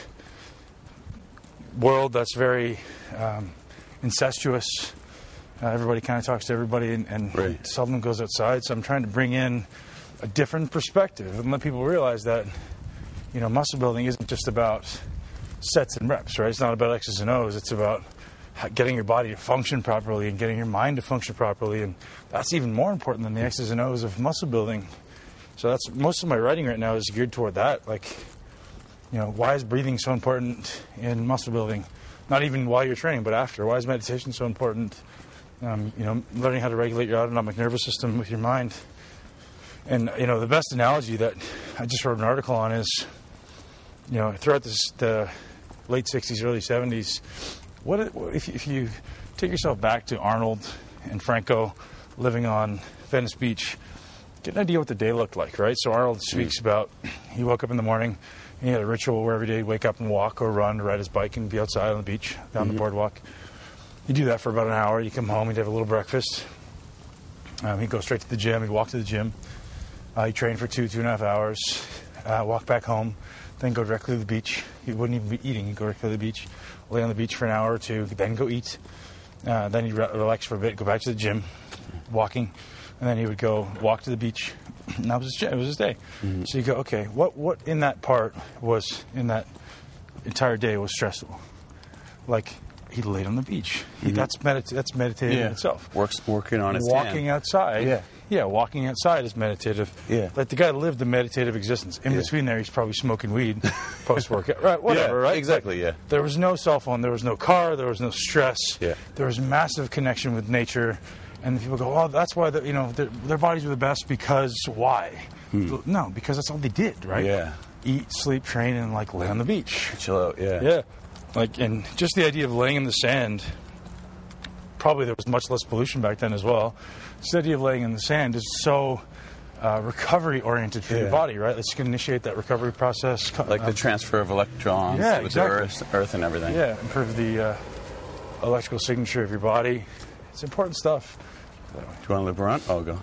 world that's very um, incestuous. Uh, everybody kind of talks to everybody, and, and Right. seldom goes outside. So I'm trying to bring in a different perspective and let people realize that, you know, muscle building isn't just about sets and reps, right? It's not about X's and O's. It's about ho- getting your body to function properly and getting your mind to function properly. And that's even more important than the X's and O's of muscle building. So that's most of my writing right now is geared toward that. Like, you know, why is breathing so important in muscle building? Not even while you're training, but after. Why is meditation so important? Um, you know, learning how to regulate your autonomic nervous system with your mind. And, you know, the best analogy that I just wrote an article on is, you know, throughout this, the late sixties, early seventies, what it, if, if you take yourself back to Arnold and Franco living on Venice Beach, get an idea what the day looked like, right? So Arnold speaks about he woke up in the morning and he had a ritual where every day he'd wake up and walk or run, ride his bike and be outside on the beach, down the boardwalk. You do that for about an hour. You come home, you'd have a little breakfast. Um, he'd go straight to the gym. He'd walk to the gym. Uh, he'd train for two, two and a half hours, uh, walk back home, then go directly to the beach. He wouldn't even be eating. He'd go directly to the beach, lay on the beach for an hour or two, then go eat. Uh, then he'd re- relax for a bit, go back to the gym, walking, and then he would go walk to the beach. And that was his, it was his day. Mm-hmm. So you go, okay, what, what in that part was, in that entire day was stressful? Like, he laid on the beach. He, Mm-hmm. that's medit- that's meditative Yeah. in itself. Works working on his Walking tan. outside. Yeah. Yeah, walking outside is meditative. Yeah. Like the guy lived a meditative existence. In Yeah. between there, he's probably smoking weed post-workout. Right, whatever, Yeah, right? exactly, But yeah. There was no cell phone. There was no car. There was no stress. Yeah. There was massive connection with nature. And people go, oh, that's why, the, you know, their, their bodies were the best because why? No, because that's all they did, right? Yeah. Eat, sleep, train, and, like, lay on the beach. Chill out, yeah. Yeah. Like, and just the idea of laying in the sand, probably there was much less pollution back then as well. Just the idea of laying in the sand is so uh, recovery-oriented for Yeah. your body, right? Let's initiate that recovery process. Like the Um, transfer of electrons Yeah, with exactly. the earth, earth and everything. Yeah, improve the uh, electrical signature of your body. It's important stuff. Do you want to loop around? Oh, go.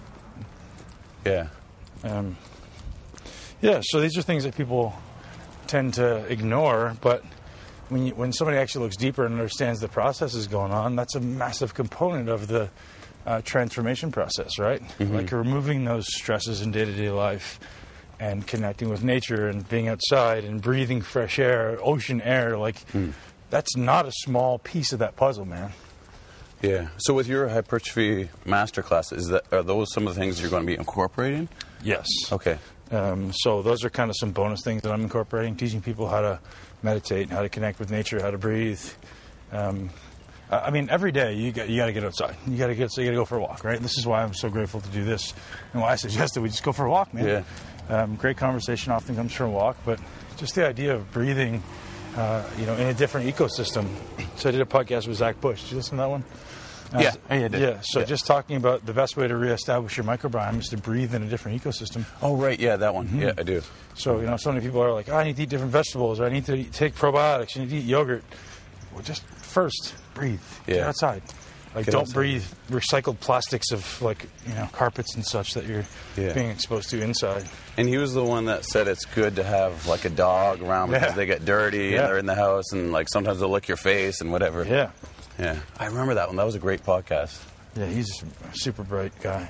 Yeah. Um, yeah, so these are things that people tend to ignore, but when you, when somebody actually looks deeper and understands the processes going on, that's a massive component of the uh, transformation process, right? Mm-hmm. Like removing those stresses in day-to-day life and connecting with nature and being outside and breathing fresh air, ocean air, like Mm. that's not a small piece of that puzzle, man. Yeah. So with your hypertrophy masterclass, is that are those some of the things you're going to be incorporating? Yes. Okay. Um, so those are kind of some bonus things that I'm incorporating, teaching people how to meditate, how to connect with nature, how to breathe. Um, I I mean, every day you got you got to get outside. You got to get so you got to go for a walk, right? This is why I'm so grateful to do this, and why I suggested we just go for a walk, man. Yeah. Um, great conversation often comes from a walk, but just the idea of breathing uh, you know, in a different ecosystem. So I did a podcast with Zach Bush. Did you listen to that one? Uh, Yeah, yeah, I did. Yeah, so Yeah. just talking about the best way to reestablish your microbiome is to breathe in a different ecosystem. Oh, right. Yeah, that one. Yeah, I do. So, you know, so many people are like, oh, I need to eat different vegetables, or I need to eat, take probiotics, I need to eat yogurt. Well, just first, breathe. Get Yeah. outside. Like, Get don't outside. breathe recycled plastics of, like, you know, carpets and such that you're Yeah. being exposed to inside. And he was the one that said it's good to have like a dog around because Yeah. they get dirty Yeah. and they're in the house and like sometimes they'll lick your face and whatever. Yeah. Yeah. I remember that one. That was a great podcast. Yeah, he's a super bright guy.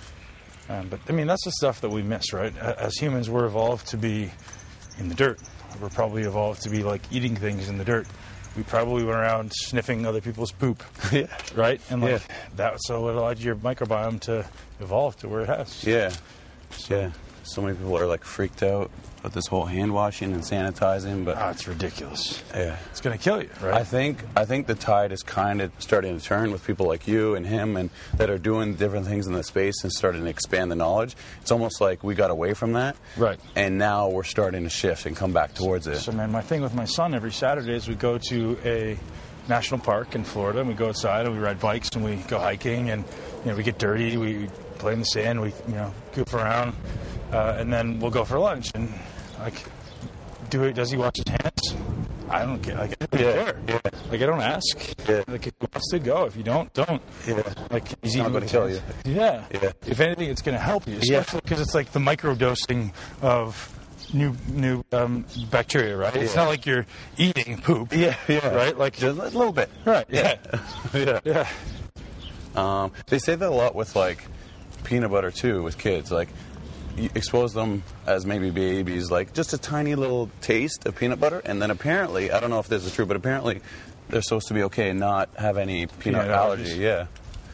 Um, but, I mean, that's the stuff that we miss, right? A- As humans, we're evolved to be in the dirt. We're probably evolved to be, like, eating things in the dirt. We probably went around sniffing other people's poop, Yeah. right? And, like, Yeah. that, so it allowed your microbiome to evolve to where it has. Yeah. Yeah. So many people are like freaked out with this whole hand washing and sanitizing, but Ah, it's ridiculous. yeah. It's going to kill you, right? I think I think the tide is kind of starting to turn with people like you and him and that are doing different things in the space and starting to expand the knowledge. It's almost like we got away from that. Right. And now we're starting to shift and come back towards it. So, man, my thing with my son every Saturday is we go to a national park in Florida, and we go outside and we ride bikes and we go hiking, and you know we get dirty, we play in the sand, we you know goof around, uh, and then we'll go for lunch. And like, do it? Does he wash his hands? I don't care. Like, I don't Yeah, care. yeah. Like, I don't ask. Yeah. Like, if he wants to go. If you don't, don't. Yeah. Like, he's not eating gonna with kill his you. hands. Yeah. Yeah. If anything, it's going to help you, Yeah. especially because it's like the micro dosing of new new um, bacteria, right? It's Yeah. not like you're eating poop. Yeah, yeah. Right? Like, Just a little bit. right. Yeah. Yeah. Yeah. Um, they say that a lot with like peanut butter too with kids. Like you expose them as maybe babies, like just a tiny little taste of peanut butter, and then apparently, I don't know if this is true, but apparently they're supposed to be okay and not have any peanut, Peanut allergy. allergies. Yeah.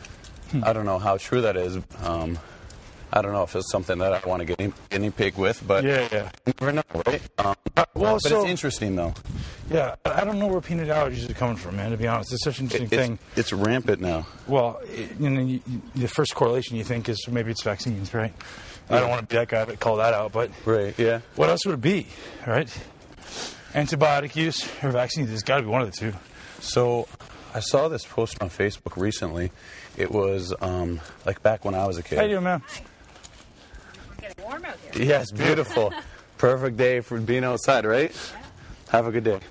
I don't know how true that is. Um, I don't know if it's something that I want to get guinea, guinea pig with, but Yeah, yeah. you never know, right? Um, well, but so- it's interesting though. Yeah. I I don't know where peanut allergies are coming from, man, to be honest. It's such an interesting It's, thing. it's rampant now. Well, it, you know, you, you- the first correlation you think is maybe it's vaccines, right? I don't want to be that guy that call that out, but Right. Yeah. what else would it be, right? Antibiotic use or vaccines? It's got to be one of the two. So, I saw this post on Facebook recently. It was um, like back when I was a kid. How you doing, man? Getting warm out here. Yes, beautiful. Perfect day for being outside, right? Have a good day.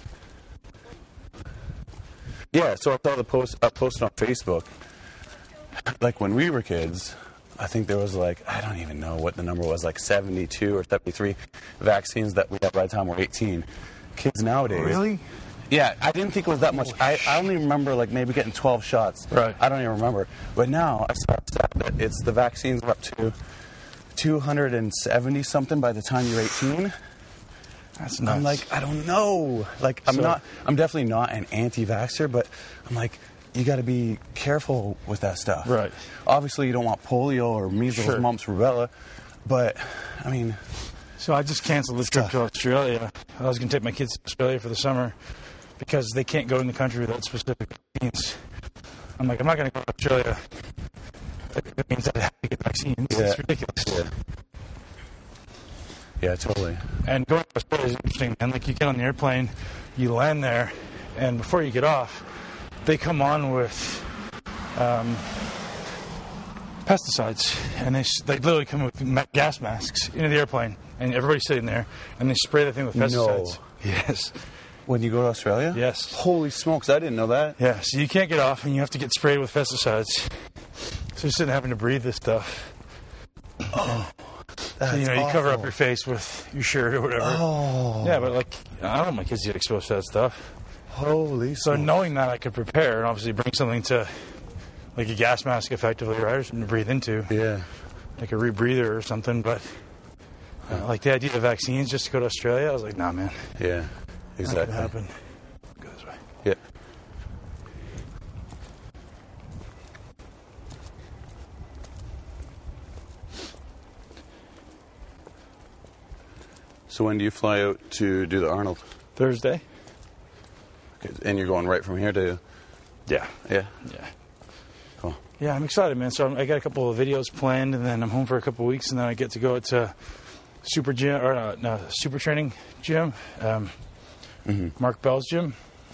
Yeah, so I saw the post uh, posted on Facebook. Like when we were kids, I think there was like, I don't even know what the number was, like seventy-two or seventy-three vaccines that we had by the time we're eighteen. Kids nowadays. Yeah, I didn't think it was that much. I, I only remember like maybe getting twelve shots. Right. I don't even remember. But now I saw a stat that it's the vaccines are up to two hundred seventy something by the time you're eighteen. That's nuts. I'm like, I don't know. Like, I'm So- not, I'm definitely not an anti-vaxxer, but I'm like, you got to be careful with that stuff. Right. Obviously, you don't want polio or measles, Sure. mumps, rubella, but I mean, So I just canceled this trip to Australia. I was going to take my kids to Australia for the summer because they can't go in the country without specific vaccines. I'm like, I'm not going to go to Australia. That means that I have to get vaccines. Yeah. It's ridiculous. yeah, yeah, totally. And going to Australia is interesting, man. Like, you get on the airplane, you land there, and before you get off, they come on with um, pesticides, and they, s- they literally come with ma- gas masks into the airplane, and everybody's sitting there, and they spray the thing with No. pesticides. Yes. When you go to Australia? Yes. Holy smokes, I didn't know that. Yeah, so you can't get off, and you have to get sprayed with pesticides. So you're sitting having to breathe this stuff. That's So, you know, you cover up awful. your face with your shirt or whatever. Oh, Yeah, but like, I don't want my kids to get exposed to that stuff. holy So smokes. knowing that, I could prepare and obviously bring something to, like a gas mask effectively, right? Or something to breathe into, Yeah. like a rebreather or something. But uh, like the idea of vaccines just to go to Australia, I was like, nah, man, Yeah, not exactly. gonna happen. Go this way. Yeah. So when do you fly out to do the Arnold? Thursday. Okay, and you're going right from here to... Yeah, Yeah. yeah. Cool. Yeah, I'm excited, man. So I'm, I got a couple of videos planned, and then I'm home for a couple of weeks, and then I get to go to Super Gym or uh, no Super Training Gym, um, Mm-hmm. Mark Bell's gym.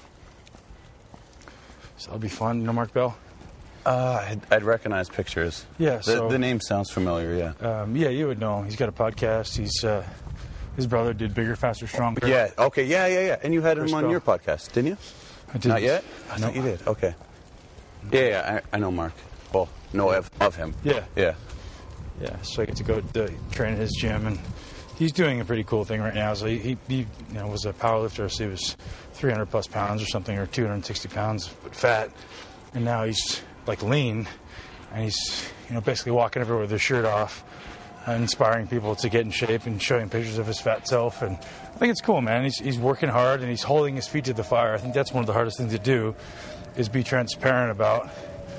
So that'll be fun. You know Mark Bell? Uh, I'd, I'd recognize pictures. Yeah. The, So the name sounds familiar. Yeah. um, yeah, you would know. He's got a podcast. He's uh, his brother did Bigger, Faster, Stronger. Yeah. Okay. Yeah. Yeah. Yeah. And you had Chris him on Bell. your podcast, didn't you? I did. Not yet. I No. thought you did. Okay. Yeah. Yeah. I, I know Mark. Well, know of, of him. Yeah. Yeah. Yeah, so I get to go to train at his gym, and he's doing a pretty cool thing right now. So he, he, he you know, was a powerlifter, so he was three hundred plus pounds or something, or two hundred sixty pounds, but fat, and now he's like lean, and he's you know basically walking everywhere with his shirt off, and inspiring people to get in shape and showing pictures of his fat self. And I think it's cool, man. He's he's working hard and he's holding his feet to the fire. I think that's one of the hardest things to do, is be transparent about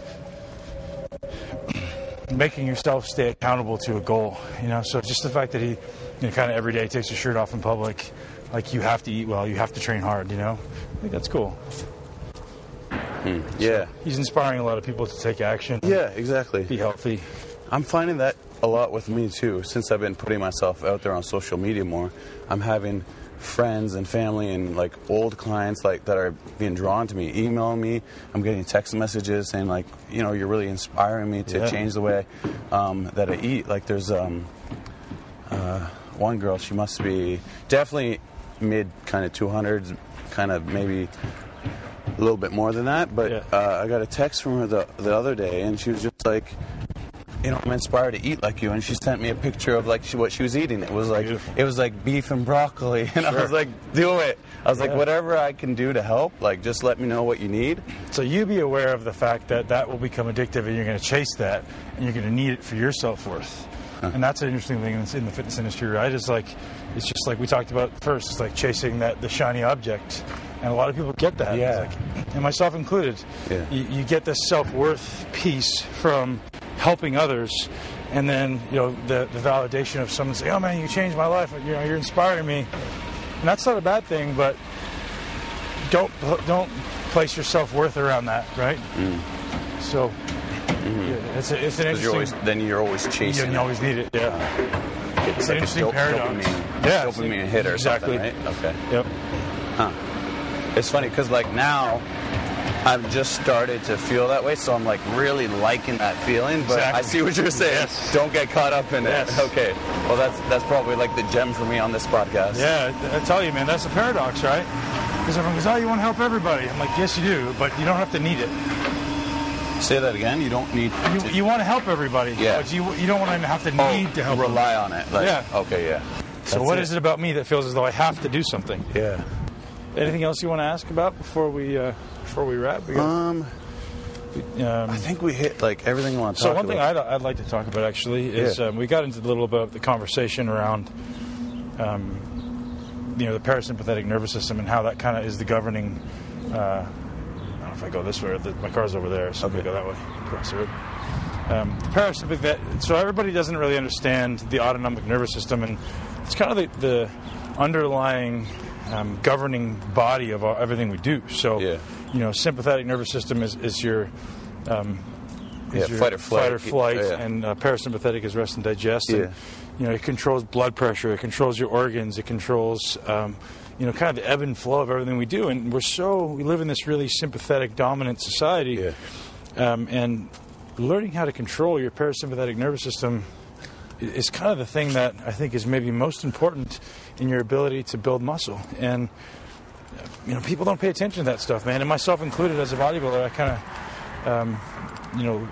making yourself stay accountable to a goal, you know. So just the fact that he, you know, kind of every day takes his shirt off in public, like you have to eat well, you have to train hard, you know. I think that's cool. Mm. Yeah. He's inspiring a lot of people to take action. Yeah. Exactly. Be healthy. I'm finding that a lot with me too. Since I've been putting myself out there on social media more, I'm having friends and family and like old clients like that are being drawn to me, emailing me. I'm getting text messages saying like, you know, you're really inspiring me to Yeah. change the way um, that I eat. Like there's um, uh, one girl, she must be definitely mid kind of two hundreds, kind of maybe a little bit more than that. But Yeah. uh, I got a text from her the, the other day, and she was just like, you know, I'm inspired to eat like you, and she sent me a picture of like she, what she was eating. It was like Beautiful. it was like beef and broccoli, and I Sure. was like, do it. I was like, Yeah. whatever I can do to help, like just let me know what you need. So you be aware of the fact that that will become addictive, and you're going to chase that, and you're going to need it for your self-worth. And that's an interesting thing in in the fitness industry, right? It's like, it's just like we talked about first. It's like chasing that the shiny object, and a lot of people get that. Yeah. It's like, and myself included. Yeah. You, you get this self-worth piece from helping others, and then you know the the validation of someone saying, "Oh man, you changed my life. You know, you're inspiring me," and that's not a bad thing, but don't don't place your self-worth around that, right? Mm. So yeah, it's a, it's an 'Cause you're interesting. always, then you're always You, chasing. you always need it, yeah. it. It's an like a interesting dop- paradox. Dopamine, Yeah, dopamine hit or exactly. something, right? Okay. Yep. Huh. It's funny because like now I've just started to feel that way, so I'm like really liking that feeling. But Exactly. I see what you're saying. Yes. Don't get caught up in Yes. it. Okay. Well, that's that's probably like the gem for me on this podcast. Yeah, I I tell you, man, that's a paradox, right? Because everyone goes, "Oh, you want to help everybody." I'm like, "Yes, you do, but you don't have to need it. Say that again. You don't need You, to you want to help everybody, Yeah. but you you don't want to have to oh, need to help them. rely on it. Like, Yeah. Okay. Yeah. So That's what is it about me that feels as though I have to do something? Yeah. Anything else you want to ask about before we uh, before we wrap? We got- Um. um, I think we hit like everything I want to So talk one thing about. I'd, I'd like to talk about actually is Yeah. um, we got into a little bit of the conversation around, um, you know, the parasympathetic nervous system and how that kind of is the governing. Uh, I don't know if I go this way or the, my car's over there, so I'm Okay. gonna go that way. Cross the road. Um, the parasympathetic. So everybody doesn't really understand the autonomic nervous system, and it's kind of the, the underlying um, governing body of our, everything we do. So, Yeah. you know, sympathetic nervous system is, is your um, Yeah, is your fight or flight. fight or flight, Yeah. and uh, parasympathetic is rest and digest. And, Yeah. you know, it controls blood pressure, it controls your organs, it controls, um, you know, kind of the ebb and flow of everything we do. And we're so we live in this really sympathetic, dominant society, Yeah. um, and learning how to control your parasympathetic nervous system i- is kind of the thing that I think is maybe most important in your ability to build muscle. And you know, people don't pay attention to that stuff, man. And myself included, as a bodybuilder, I kind of, um, you know,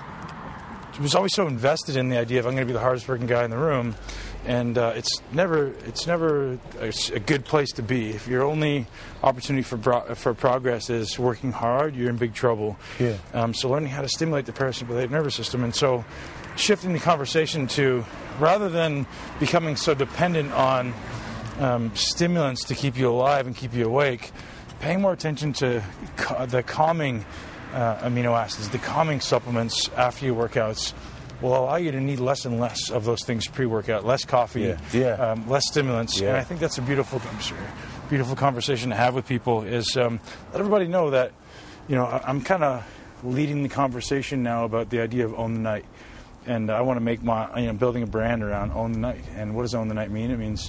was always so invested in the idea of I'm going to be the hardest working guy in the room, and uh, it's never it's never a, s- a good place to be. If your only opportunity for bro- for progress is working hard, you're in big trouble. Yeah. Um, so learning how to stimulate the parasympathetic nervous system, and so shifting the conversation to rather than becoming so dependent on um, stimulants to keep you alive and keep you awake, paying more attention to ca- the calming uh, amino acids, the calming supplements after your workouts will allow you to need less and less of those things pre-workout, less coffee, Yeah. Yeah. Um, less stimulants. Yeah. And I think that's a beautiful, I'm sorry, beautiful conversation to have with people is um, let everybody know that, you know, I- I'm kind of leading the conversation now about the idea of own the night. And I want to make my, you know, building a brand around own the night. And what does own the night mean? It means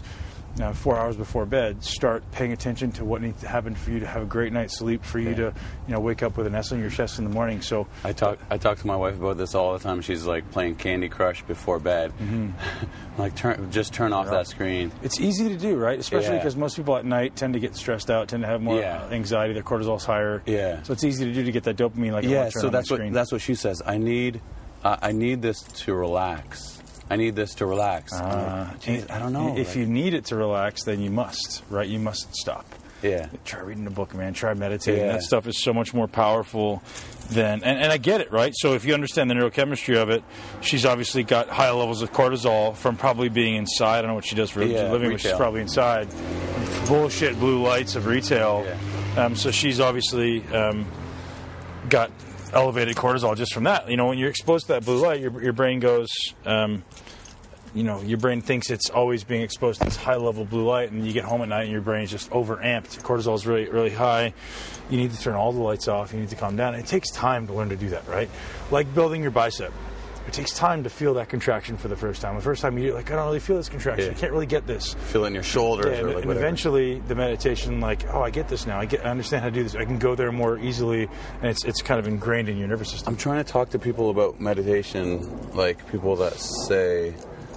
uh, four hours before bed, start paying attention to what needs to happen for you to have a great night's sleep, for you yeah. to, you know, wake up with an S on your chest in the morning. So I talk I talk to my wife about this all the time. She's like playing Candy Crush before bed. Mm-hmm. Like turn just turn off yeah. that screen. It's easy to do, right? Especially because yeah. most people at night tend to get stressed out, tend to have more yeah. anxiety. Their cortisol's higher. Yeah. So it's easy to do to get that dopamine. Like yeah. So that's what screen. that's what she says. I need uh, I need this to relax. I need this to relax. Uh, Geez, I don't know. If like, you need it to relax, then you must, right? You must stop. Yeah. Try reading a book, man. Try meditating. Yeah. That stuff is so much more powerful than... And, and I get it, right? So if you understand the neurochemistry of it, she's obviously got high levels of cortisol from probably being inside. I don't know what she does for yeah, living, but she's probably inside. Bullshit blue lights of retail. Yeah. Um, so she's obviously um, got elevated cortisol just from that. You know, when you're exposed to that blue light, your, your brain goes... Um, you know, your brain thinks it's always being exposed to this high-level blue light, and you get home at night and your brain's just overamped. Cortisol is really, really high. You need to turn all the lights off. You need to calm down. It takes time to learn to do that, right? Like building your bicep. It takes time to feel that contraction for the first time. The first time you're like, I don't really feel this contraction. Yeah. I can't really get this. Feel it in your shoulders. Yeah, or and, like and eventually the meditation, like, oh, I get this now. I get, I understand how to do this. I can go there more easily, and it's it's kind of ingrained in your nervous system. I'm trying to talk to people about meditation, like people that say...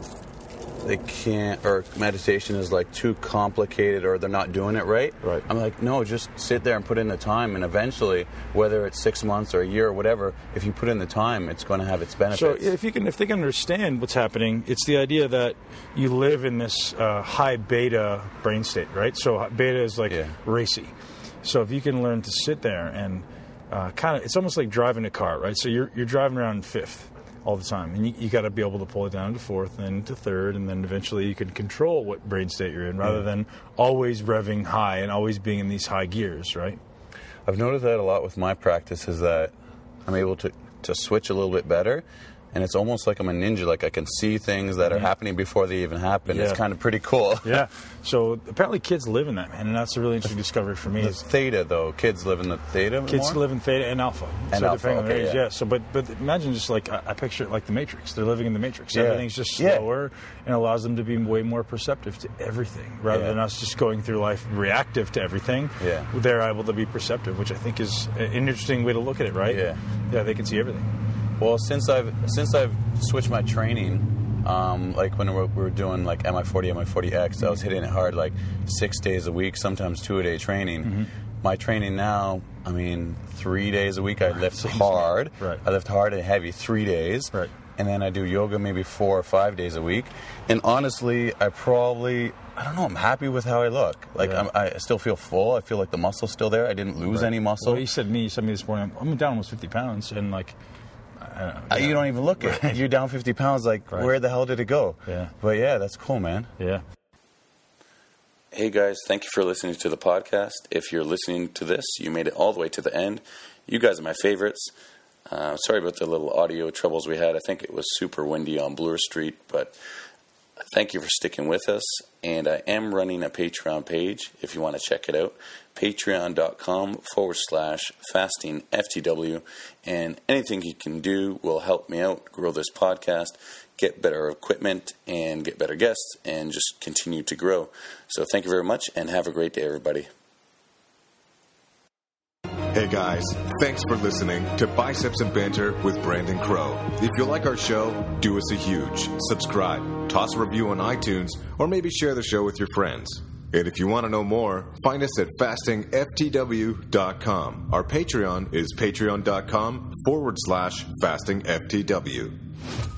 they can't, or meditation is like too complicated, or they're not doing it right. Right. I'm like, no, just sit there and put in the time, and eventually, whether it's six months or a year or whatever, if you put in the time, it's going to have its benefits. So if you can, if they can understand what's happening, it's the idea that you live in this uh, high beta brain state, right? So beta is like yeah. racy. So if you can learn to sit there and uh, kind of, it's almost like driving a car, right? So you're you're driving around in fifth all the time, and you, you got to be able to pull it down to fourth, then to third, and then eventually you can control what brain state you're in, rather yeah. than always revving high and always being in these high gears, right? I've noticed that a lot with my practice, is that I'm able to, to switch a little bit better, and it's almost like I'm a ninja. Like I can see things that are mm-hmm. happening before they even happen. Yeah. It's kind of pretty cool. Yeah. So apparently kids live in that, man, and that's a really interesting discovery for me. The is theta, though, kids live in the theta Kids more? live in theta and alpha. And so alpha, depending on okay, their age, yeah. yeah. So, but but imagine just like I, I picture it like the Matrix. They're living in the Matrix. Yeah. Everything's just Yeah. slower and allows them to be way more perceptive to everything, rather Yeah. than us just going through life reactive to everything. Yeah. They're able to be perceptive, which I think is an interesting way to look at it, right? Yeah. Yeah, they can see everything. Well, since I've since I've switched my training, um, like when we were, we were doing like M I forty, M I forty X, I was hitting it hard, like six days a week, sometimes two a day training. Mm-hmm. My training now, I mean, three days a week I lift hard. Right. I lift hard and heavy three days. Right. And then I do yoga maybe four or five days a week. And honestly, I probably, I don't know, I'm happy with how I look. Like, Yeah. I'm, I still feel full. I feel like the muscle's still there. I didn't lose Right. any muscle. Well, you said me. You said me this morning. I'm down almost fifty pounds, and like, I don't know, Uh, You don't even look it. Right. You're down fifty pounds. Like, Right. where the hell did it go? Yeah. But yeah, that's cool, man. Yeah. Hey guys, thank you for listening to the podcast. If you're listening to this, you made it all the way to the end. You guys are my favorites. Uh, sorry about the little audio troubles we had. I think it was super windy on Bloor Street, but thank you for sticking with us. And I am running a Patreon page if you want to check it out. Patreon.com forward slash fasting FTW. And anything you can do will help me out, grow this podcast, get better equipment, and get better guests, and just continue to grow. So thank you very much, and have a great day, everybody. Hey guys, thanks for listening to Biceps and Banter with Brandon Crow. If you like our show, do us a huge subscribe, toss a review on iTunes, or maybe share the show with your friends. And if you want to know more, find us at fasting F T W dot com. Our Patreon is patreon.com forward slash fasting FTW.